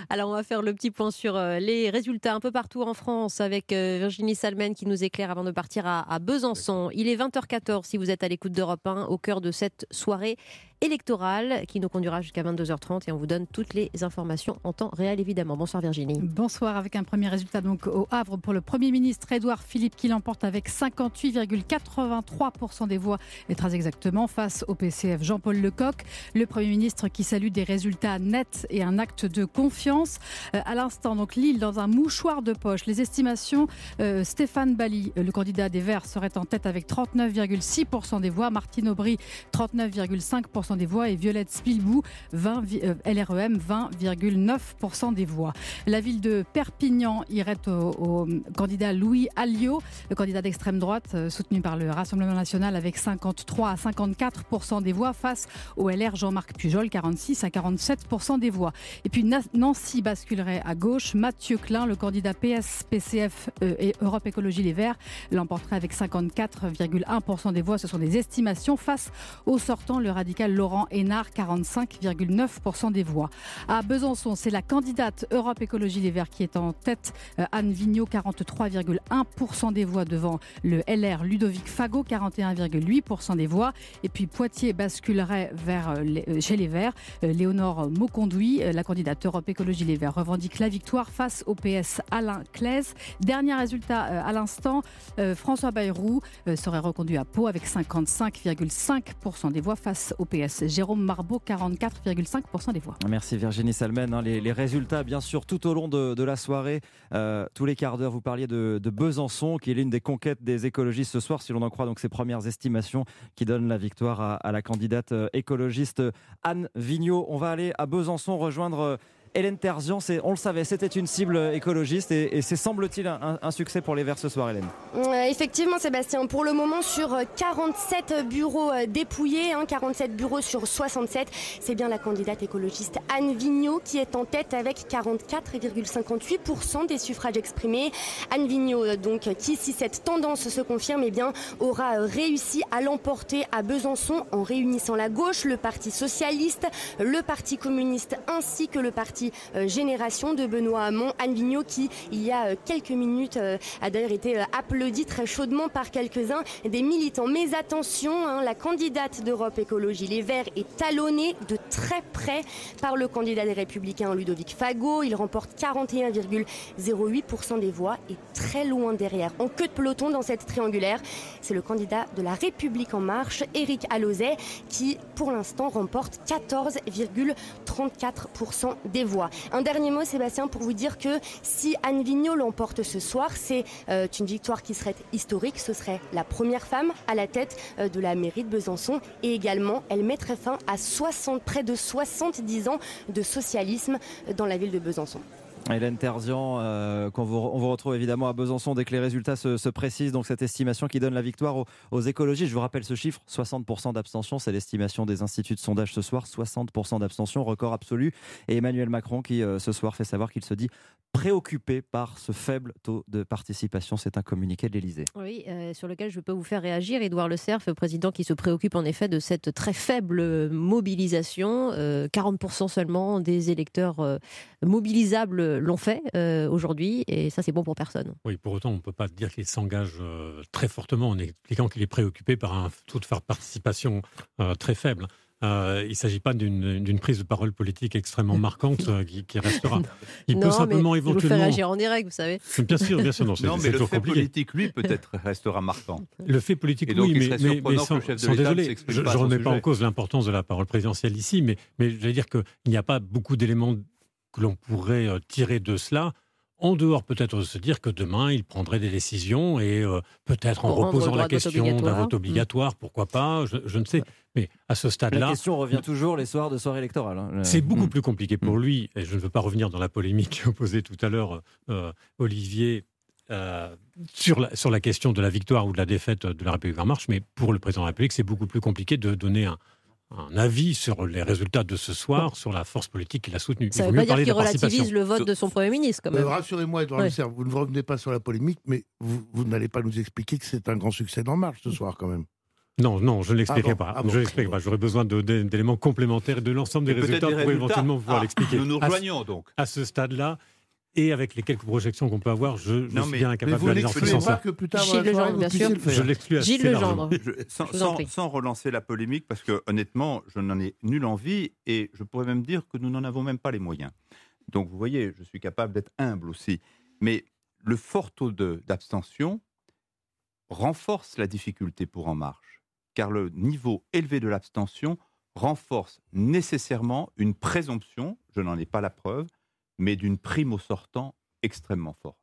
Alors, on va faire le petit point sur les résultats un peu partout en France avec Virginie Salmen qui nous éclaire avant de partir à, à Besançon. Il est vingt heures quatorze si vous êtes à l'écoute d'Europe un, au cœur de cette soirée électorale qui nous conduira jusqu'à vingt-deux heures trente et on vous donne toutes les informations en temps réel évidemment. Bonsoir Virginie. Bonsoir, avec un premier résultat donc au Havre pour le Premier ministre Édouard Philippe qui l'emporte avec cinquante-huit virgule quatre-vingt-trois pour cent des voix et très exactement face au P C F Jean-Paul Lecoq. Le Premier ministre qui salue des résultats nets et un acte de confiance. Euh, à l'instant donc Lille dans un mouchoir de poche. Les estimations, euh, Stéphane Bally, le candidat des Verts, serait en tête avec trente-neuf virgule six pour cent des voix. Martine Aubry, trente-neuf virgule cinq pour cent des voix et Violette Spilbou, vingt, euh, L R E M, vingt virgule neuf pour cent des voix. La ville de Perpignan irait au, au candidat Louis Alliot, le candidat d'extrême droite euh, soutenu par le Rassemblement national avec cinquante-trois à cinquante-quatre pour cent des voix face au L R Jean-Marc Pujol, quarante-six à quarante-sept pour cent des voix. Et puis Nancy basculerait à gauche. Mathieu Klein, le candidat P S, P C F euh, et Europe Écologie Les Verts, l'emporterait avec cinquante-quatre virgule un pour cent des voix. Ce sont des estimations face au sortant, le radical Laurent Hénard, quarante-cinq virgule neuf pour cent des voix. À Besançon, c'est la candidate Europe Écologie Les Verts qui est en tête. Euh, Anne Vigneault, quarante-trois virgule un pour cent des voix devant le L R Ludovic Fago, quarante et un virgule huit pour cent des voix. Et puis Poitiers basculerait vers, euh, les, chez les Verts. Euh, Léonore Mauconduit, euh, la candidate Europe Écologie Les Verts, revendique la victoire face au P S Alain Claise. Dernier résultat euh, à l'instant, euh, François Bayrou euh, serait reconduit à Pau avec cinquante-cinq virgule cinq pour cent des voix face au P S Jérôme Marbeau, quarante-quatre virgule cinq pour cent des voix. Merci Virginie Salmen. Hein, les, les résultats, bien sûr, tout au long de, de la soirée, euh, tous les quarts d'heure, vous parliez de, de Besançon, qui est l'une des conquêtes des écologistes ce soir, si l'on en croit donc ces premières estimations qui donnent la victoire à, à la candidate écologiste Anne Vigneault. On va aller à Besançon rejoindre Hélène Terzian, c'est, on le savait, c'était une cible écologiste et, et c'est semble-t-il un, un succès pour les Verts ce soir, Hélène. Euh, effectivement, Sébastien, pour le moment, sur quarante-sept bureaux dépouillés, hein, quarante-sept bureaux sur soixante-sept, c'est bien la candidate écologiste Anne Vigneault qui est en tête avec quarante-quatre virgule cinquante-huit pour cent des suffrages exprimés. Anne Vigneault, donc, qui, si cette tendance se confirme, eh bien, aura réussi à l'emporter à Besançon en réunissant la gauche, le Parti socialiste, le Parti communiste ainsi que le Parti Génération de Benoît Hamon. Anne Vigneault qui, il y a quelques minutes, a d'ailleurs été applaudie très chaudement par quelques-uns des militants. Mais attention, hein, la candidate d'Europe Écologie Les Verts est talonnée de très près par le candidat des Républicains Ludovic Fago. Il remporte quarante et un virgule zéro huit pour cent des voix et très loin derrière, en queue de peloton dans cette triangulaire, c'est le candidat de la République En Marche, Éric Alauzet, qui pour l'instant remporte quatorze virgule trente-quatre pour cent des voix. Un dernier mot, Sébastien, pour vous dire que si Anne Vigneault l'emporte ce soir, c'est euh, une victoire qui serait historique. Ce serait la première femme à la tête euh, de la mairie de Besançon et également, elle mettrait fin à soixante, près de soixante-dix ans de socialisme dans la ville de Besançon. Hélène Terzian, euh, qu'on vous, on vous retrouve évidemment à Besançon dès que les résultats se, se précisent. Donc cette estimation qui donne la victoire aux, aux écologistes. Je vous rappelle ce chiffre, soixante pour cent d'abstention, c'est l'estimation des instituts de sondage ce soir. soixante pour cent d'abstention, record absolu. Et Emmanuel Macron qui euh, ce soir fait savoir qu'il se dit préoccupé par ce faible taux de participation. C'est un communiqué de l'Élysée. Oui, euh, sur lequel je peux vous faire réagir. Édouard Le Cerf, président qui se préoccupe en effet de cette très faible mobilisation. Euh, quarante pour cent seulement des électeurs euh, mobilisables l'ont fait euh, aujourd'hui et ça c'est bon pour personne. Oui, pour autant on ne peut pas dire qu'il s'engage euh, très fortement en expliquant qu'il est préoccupé par un taux de participation euh, très faible. Euh, il ne s'agit pas d'une, d'une prise de parole politique extrêmement marquante euh, qui, qui restera. Il non, peut simplement mais éventuellement... Je vous fais réagir en direct, vous savez. Bien sûr, bien sûr. Non, c'est, non mais c'est le fait compliqué. politique, lui, peut-être restera marquant. Le fait politique, et donc, oui, il mais, serait mais, mais sans, que le chef de sans l'État désolé, ne s'exprime je ne remets pas sujet. en cause l'importance de la parole présidentielle ici, mais, mais je vais dire qu'il n'y a pas beaucoup d'éléments que l'on pourrait tirer de cela. En dehors peut-être de se dire que demain, il prendrait des décisions et euh, peut-être en Pour reposant la question d'un vote obligatoire, mmh. pourquoi pas, je, je ne sais. Mais à ce stade-là... La question revient toujours les soirs de soirée électorale. Hein. C'est beaucoup mmh. plus compliqué pour lui, et je ne veux pas revenir dans la polémique opposée tout à l'heure, euh, Olivier, euh, sur, la, sur la question de la victoire ou de la défaite de la République En Marche, mais pour le président de la République, c'est beaucoup plus compliqué de donner un... un avis sur les résultats de ce soir, bon. sur la force politique qu'il a soutenue. Ça ne veut pas dire qu'il relativise le vote de son Premier ministre, quand même. Euh, rassurez-moi, Édouard ouais. Le Cerf, vous ne revenez pas sur la polémique, mais vous, vous n'allez pas nous expliquer que c'est un grand succès d'En Marche ce soir, quand même. Non, non, je ne l'expliquerai ah bon, pas. ah bon, je l'expliquerai pas. J'aurais besoin de, de, d'éléments complémentaires et de l'ensemble des et résultats des pour résultats. éventuellement pouvoir ah, l'expliquer. Nous nous rejoignons donc. À ce stade-là, et avec les quelques projections qu'on peut avoir, je, je non, suis mais, bien incapable d'aller dans ce sens-là. Que plus tard, Gilles Legendre, bien sûr. Je l'exclus assez Gilles largement. Legendre. Je, sans, sans, sans relancer la polémique, parce que honnêtement, je n'en ai nulle envie, et je pourrais même dire que nous n'en avons même pas les moyens. Donc vous voyez, je suis capable d'être humble aussi. Mais le fort taux de, d'abstention renforce la difficulté pour En Marche, car le niveau élevé de l'abstention renforce nécessairement une présomption, je n'en ai pas la preuve, mais d'une prime au sortant extrêmement forte.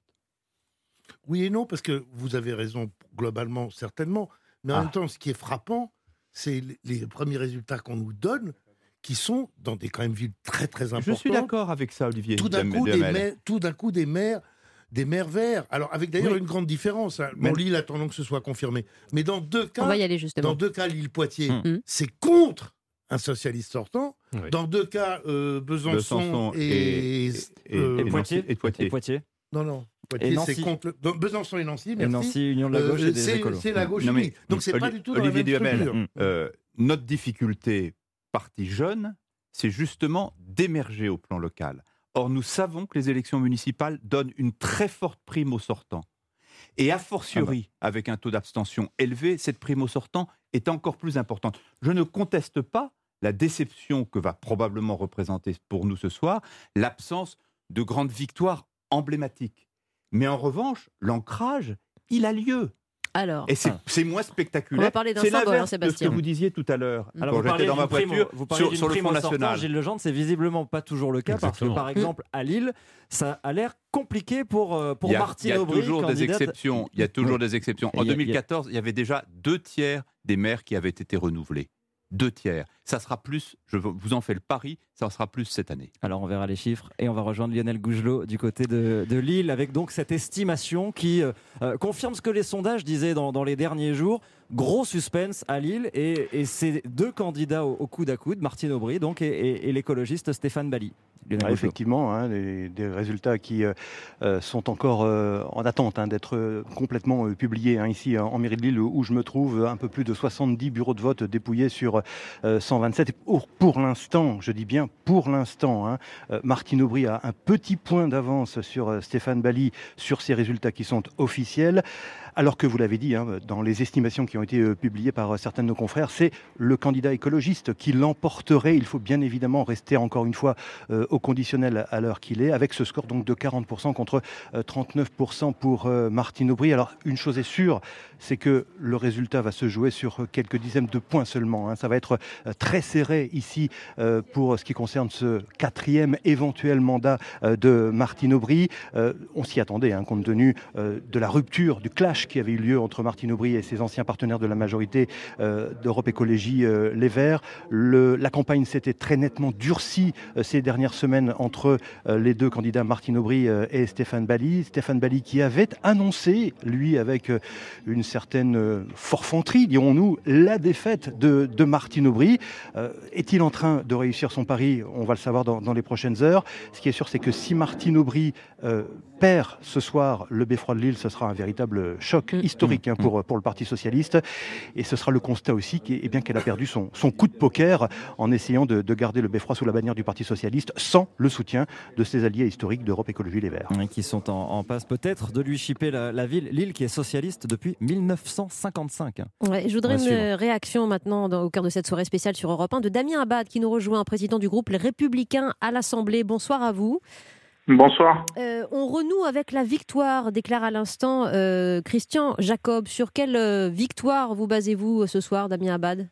Oui et non, parce que vous avez raison globalement, certainement, mais en Ah. même temps, ce qui est frappant, c'est les premiers résultats qu'on nous donne, qui sont dans des quand même villes très très importantes. Je suis d'accord avec ça, Olivier. Tout d'un Dam- coup, des Damel. maires, tout d'un coup, des maires, des maires verts. Alors, avec d'ailleurs Oui. une grande différence. Hein. Mais- Bon, Lille, attendons que ce soit confirmé. Mais dans deux cas, On va y aller justement. dans deux cas, Lille-Poitiers, Mmh. c'est contre un socialiste sortant. Oui. Dans deux cas, euh, Besançon, Besançon et, et- et- euh, et Et Poitiers, et Poitiers. Et Poitiers. non, non. Et Poitiers, Nancy. c'est contre. le- donc, Besançon et Nancy, Et merci. Nancy, Union de la Euh, gauche et des c'est, écolos. c'est la gauche Non, mais- unie. Donc, c'est Oli- pas du tout dans Olivier la même Duhamel, structure. euh, notre difficulté, parti jeune, c'est justement d'émerger au plan local. Or, nous savons que les élections municipales donnent une très forte prime aux sortants. Et a fortiori, Ah avec un taux d'abstention élevé, cette prime aux sortants est encore plus importante. Je ne conteste pas la déception que va probablement représenter pour nous ce soir l'absence de grandes victoires emblématiques. Mais en revanche, l'ancrage, il a lieu. Alors, Et c'est, Ah. c'est moins spectaculaire. On va parler d'un c'est symbole, l'inverse hein, de ce Sébastien. que vous disiez tout à l'heure. Alors, quand vous parlez j'étais dans ma d'une prime- voiture vous parlez sur, d'une sur le prime Front au sortant, National. Gilles Legendre, c'est visiblement pas toujours le cas Exactement. parce que, par exemple, à Lille, ça a l'air compliqué pour, euh, pour il y a, Martine il y a Aubry, toujours des candidate- exceptions. Il y a toujours Oui. des exceptions. Et En il y a- deux mille quatorze, il y avait déjà deux tiers des maires qui avaient été renouvelés. Deux tiers. Ça sera plus, je vous en fais le pari, ça en sera plus cette année. Alors on verra les chiffres et on va rejoindre Lionel Gougelot du côté de, de Lille avec donc cette estimation qui euh, euh, confirme ce que les sondages disaient dans, dans les derniers jours. Gros suspense à Lille et, et ces deux candidats au, au coude à coude, Martine Aubry donc et, et- et l'écologiste Stéphane Bally. Lionel Ah, Gougelot. effectivement, hein, des, des résultats qui euh, euh, sont encore euh, en attente hein, d'être euh, complètement euh, publiés hein, ici en mairie de Lille où, où je me trouve, un peu plus de soixante-dix bureaux de vote dépouillés sur euh, cent vingt-sept. Et pour, pour l'instant, je dis bien pour l'instant, hein, euh, Martine Aubry a un petit point d'avance sur euh, Stéphane Bally sur ces résultats qui sont officiels. Alors que vous l'avez dit, hein, dans les estimations qui ont été euh, publiées par euh, certains de nos confrères, c'est le candidat écologiste qui l'emporterait. Il faut bien évidemment rester encore une fois euh, au conditionnel à l'heure qu'il est, avec ce score donc de quarante pour cent contre euh, trente-neuf pour cent pour euh, Martine Aubry. Alors une chose est sûre, c'est que le résultat va se jouer sur quelques dizaines de points seulement. Hein. Ça va être euh, très serré ici euh, pour ce qui concerne ce quatrième éventuel mandat euh, de Martine Aubry. Euh, on s'y attendait, hein, compte tenu euh, de la rupture, du clash qui avait eu lieu entre Martine Aubry et ses anciens partenaires de la majorité euh, d'Europe Écologie euh, Les Verts. Le, la campagne s'était très nettement durcie euh, ces dernières semaines entre euh, les deux candidats Martine Aubry euh, et Stéphane Bally. Stéphane Bally qui avait annoncé, lui avec euh, une certaine euh, forfanterie, dirons-nous, la défaite de, de Martine Aubry. Euh, est-il en train de réussir son pari? On va le savoir dans, dans les prochaines heures. Ce qui est sûr, c'est que si Martine Aubry euh, perd ce soir le Beffroi de Lille, ce sera un véritable choc historique hein, pour, pour le Parti Socialiste. Et ce sera le constat aussi qu'est, eh bien, qu'elle a perdu son, son coup de poker en essayant de, de garder le Beffroi sous la bannière du Parti Socialiste sans le soutien de ses alliés historiques d'Europe Écologie Les Verts. Oui, qui sont en, en passe peut-être de lui chipper la, la ville, Lille qui est socialiste depuis mille neuf cent cinquante-cinq. Ouais, je voudrais On va une suivre. réaction maintenant dans- au cœur de cette soirée spéciale sur Europe un de Damien Abad qui nous rejoint, président du groupe Les Républicains à l'Assemblée. Bonsoir à vous. Bonsoir. Euh, on renoue avec la victoire, déclare à l'instant euh, Christian Jacob. Sur quelle euh, victoire vous basez-vous euh, ce soir, Damien Abad?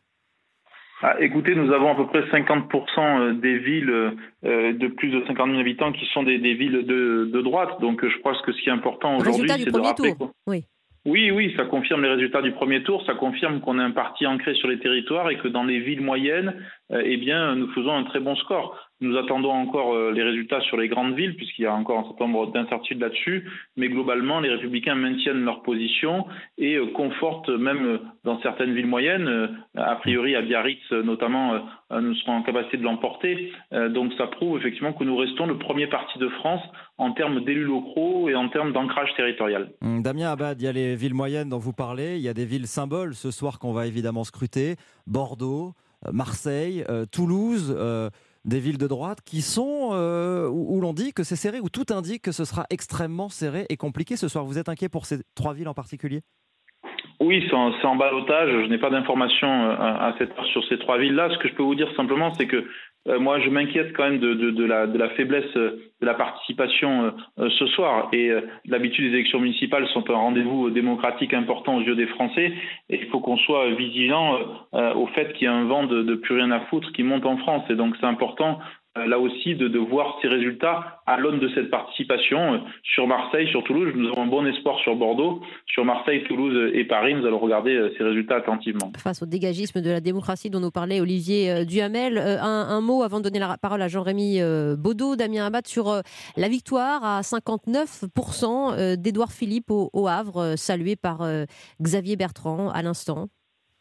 Ah, écoutez, nous avons à peu près cinquante pour cent des villes euh, de plus de cinquante mille habitants qui sont des, des villes de, de droite. Donc je pense que ce qui est important aujourd'hui, Résultat du c'est de premier rappeler... tour. quoi. Oui. Oui, oui, ça confirme les résultats du premier tour, ça confirme qu'on est un parti ancré sur les territoires et que dans les villes moyennes, euh, eh bien, nous faisons un très bon score. Nous attendons encore euh, les résultats sur les grandes villes, puisqu'il y a encore un certain nombre d'incertitudes là-dessus. Mais globalement, les Républicains maintiennent leur position et euh, confortent, même euh, dans certaines villes moyennes, euh, a priori à Biarritz euh, notamment, euh, nous serons en capacité de l'emporter. Euh, donc ça prouve effectivement que nous restons le premier parti de France en termes d'élus locaux et en termes d'ancrage territorial. Hum, Damien Abad, il y a les villes moyennes dont vous parlez, il y a des villes symboles ce soir qu'on va évidemment scruter, Bordeaux, euh, Marseille, euh, Toulouse, euh, des villes de droite qui sont euh, où, où l'on dit que c'est serré, où tout indique que ce sera extrêmement serré et compliqué ce soir. Vous êtes inquiet pour ces trois villes en particulier ? Oui, c'est en, c'est en ballottage. Je n'ai pas d'informations à, à cette heure sur ces trois villes-là. Ce que je peux vous dire simplement, c'est que euh, moi, je m'inquiète quand même de, de, de, la, de la faiblesse de la participation euh, ce soir. Et euh, d'habitude, les élections municipales sont un rendez-vous démocratique important aux yeux des Français. Et il faut qu'on soit vigilant euh, au fait qu'il y a un vent de, de plus rien à foutre qui monte en France. Et donc, c'est important là aussi de, de voir ces résultats à l'aune de cette participation. Sur Marseille, sur Toulouse, nous avons un bon espoir sur Bordeaux. Sur Marseille, Toulouse et Paris, nous allons regarder ces résultats attentivement. Face au dégagisme de la démocratie dont nous parlait Olivier Duhamel, un, un mot avant de donner la parole à Jean-Rémy Baudot, Damien Abad, sur la victoire à cinquante-neuf pour cent d'Édouard Philippe au, au Havre, salué par Xavier Bertrand à l'instant.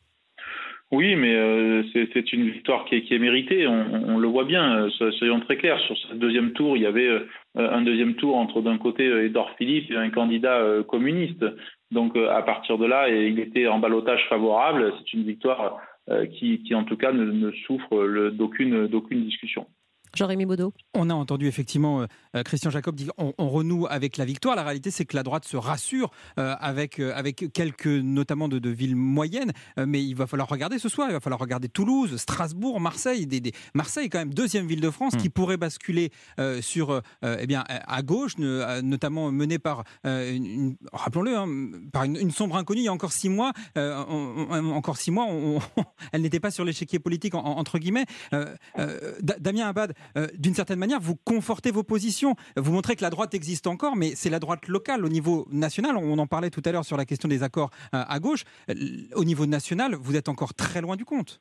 Oui, mais euh, c'est, c'est une victoire qui est, qui est méritée, on, on le voit bien, soyons très clairs. Sur ce deuxième tour, il y avait euh, un deuxième tour entre d'un côté Édouard Philippe et un candidat euh, communiste. Donc euh, à partir de là, et il était en ballottage favorable. C'est une victoire euh, qui, qui en tout cas ne, ne souffre le, d'aucune, d'aucune discussion. Jean-Rémy Baudot. On a entendu effectivement euh, Christian Jacob dire on, on renoue avec la victoire. La réalité, c'est que la droite se rassure euh, avec, euh, avec quelques, notamment de, de villes moyennes. Euh, mais il va falloir regarder ce soir. Il va falloir regarder Toulouse, Strasbourg, Marseille. Des, des... Marseille est quand même deuxième ville de France mmh. qui pourrait basculer euh, sur, euh, eh bien, à gauche, ne, notamment menée par, euh, une, une, rappelons-le, hein, par une, une sombre inconnue. Il y a encore six mois, euh, on, on, encore six mois, on, on, elle n'était pas sur l'échiquier politique en, entre guillemets. Euh, euh, Damien Abad. Euh, d'une certaine manière, vous confortez vos positions. Vous montrez que la droite existe encore, mais c'est la droite locale. Au niveau national, on en parlait tout à l'heure sur la question des accords euh, à gauche. Euh, au niveau national, vous êtes encore très loin du compte.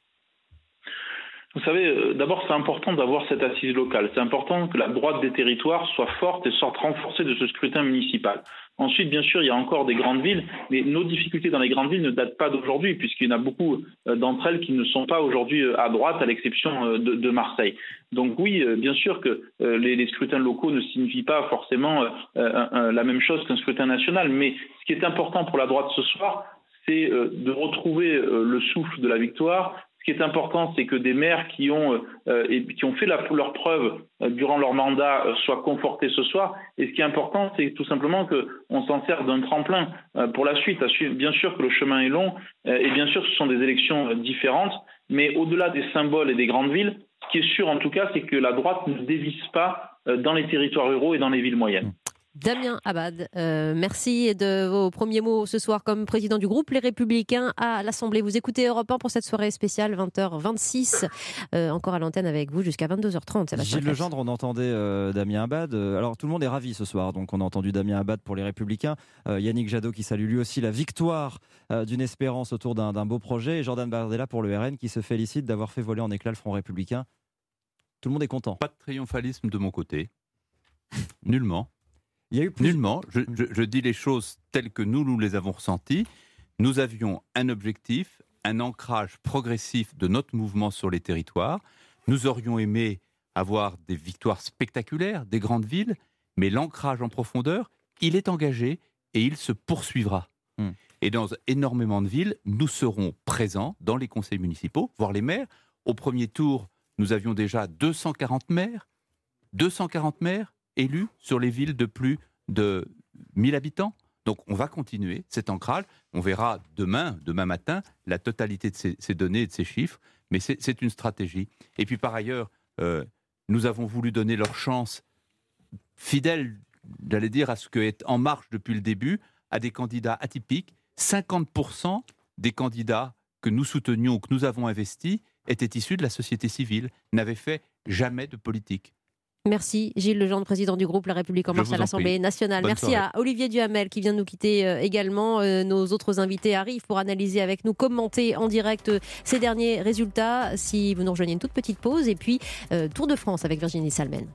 Vous savez, euh, d'abord, c'est important d'avoir cette assise locale. C'est important que la droite des territoires soit forte et sorte renforcée de ce scrutin municipal. Ensuite, bien sûr, il y a encore des grandes villes, mais nos difficultés dans les grandes villes ne datent pas d'aujourd'hui, puisqu'il y en a beaucoup d'entre elles qui ne sont pas aujourd'hui à droite, à l'exception de, de Marseille. Donc oui, bien sûr que les, les scrutins locaux ne signifient pas forcément euh, la même chose qu'un scrutin national, mais ce qui est important pour la droite ce soir, c'est de retrouver le souffle de la victoire. Ce qui est important, c'est que des maires qui ont, euh, et qui ont fait la, leur preuve euh, durant leur mandat euh, soient confortés ce soir. Et ce qui est important, c'est tout simplement qu'on s'en sert d'un tremplin euh, pour la suite. Bien sûr que le chemin est long euh, et bien sûr que ce sont des élections euh, différentes, mais au-delà des symboles et des grandes villes, ce qui est sûr en tout cas, c'est que la droite ne dévisse pas euh, dans les territoires ruraux et dans les villes moyennes. Damien Abad, euh, merci de vos premiers mots ce soir comme président du groupe Les Républicains à l'Assemblée. Vous écoutez Europe un pour cette soirée spéciale vingt heures vingt-six, euh, encore à l'antenne avec vous jusqu'à vingt-deux heures trente. Gilles Legendre, on entendait euh, Damien Abad. Alors tout le monde est ravi ce soir, donc on a entendu Damien Abad pour Les Républicains. Euh, Yannick Jadot qui salue lui aussi la victoire euh, d'une espérance autour d'un, d'un beau projet. Et Jordan Bardella pour le R N qui se félicite d'avoir fait voler en éclats le Front Républicain. Tout le monde est content. Pas de triomphalisme de mon côté. Nullement. Il y a eu plus... Nullement. Je, je, je dis les choses telles que nous, nous les avons ressenties. Nous avions un objectif, un ancrage progressif de notre mouvement sur les territoires. Nous aurions aimé avoir des victoires spectaculaires, des grandes villes, mais l'ancrage en profondeur, il est engagé et il se poursuivra. Hum. Et dans énormément de villes, nous serons présents dans les conseils municipaux, voire les maires. Au premier tour, nous avions déjà deux cent quarante maires, deux cent quarante maires élus sur les villes de plus de mille habitants. Donc on va continuer cet ancrage. On verra demain, demain matin, la totalité de ces, ces données et de ces chiffres. Mais c'est, c'est une stratégie. Et puis par ailleurs, euh, nous avons voulu donner leur chance fidèle, j'allais dire, à ce que est En Marche depuis le début, à des candidats atypiques. cinquante pour cent des candidats que nous soutenions, que nous avons investis, étaient issus de la société civile, n'avaient fait jamais de politique. Merci Gilles Legendre, président du groupe La République En Marche à l'Assemblée nationale. Bonne Merci soirée. à Olivier Duhamel qui vient de nous quitter euh, également. Euh, nos autres invités arrivent pour analyser avec nous, commenter en direct euh, ces derniers résultats. Si vous nous rejoignez, une toute petite pause et puis euh, Tour de France avec Virginie Salmen.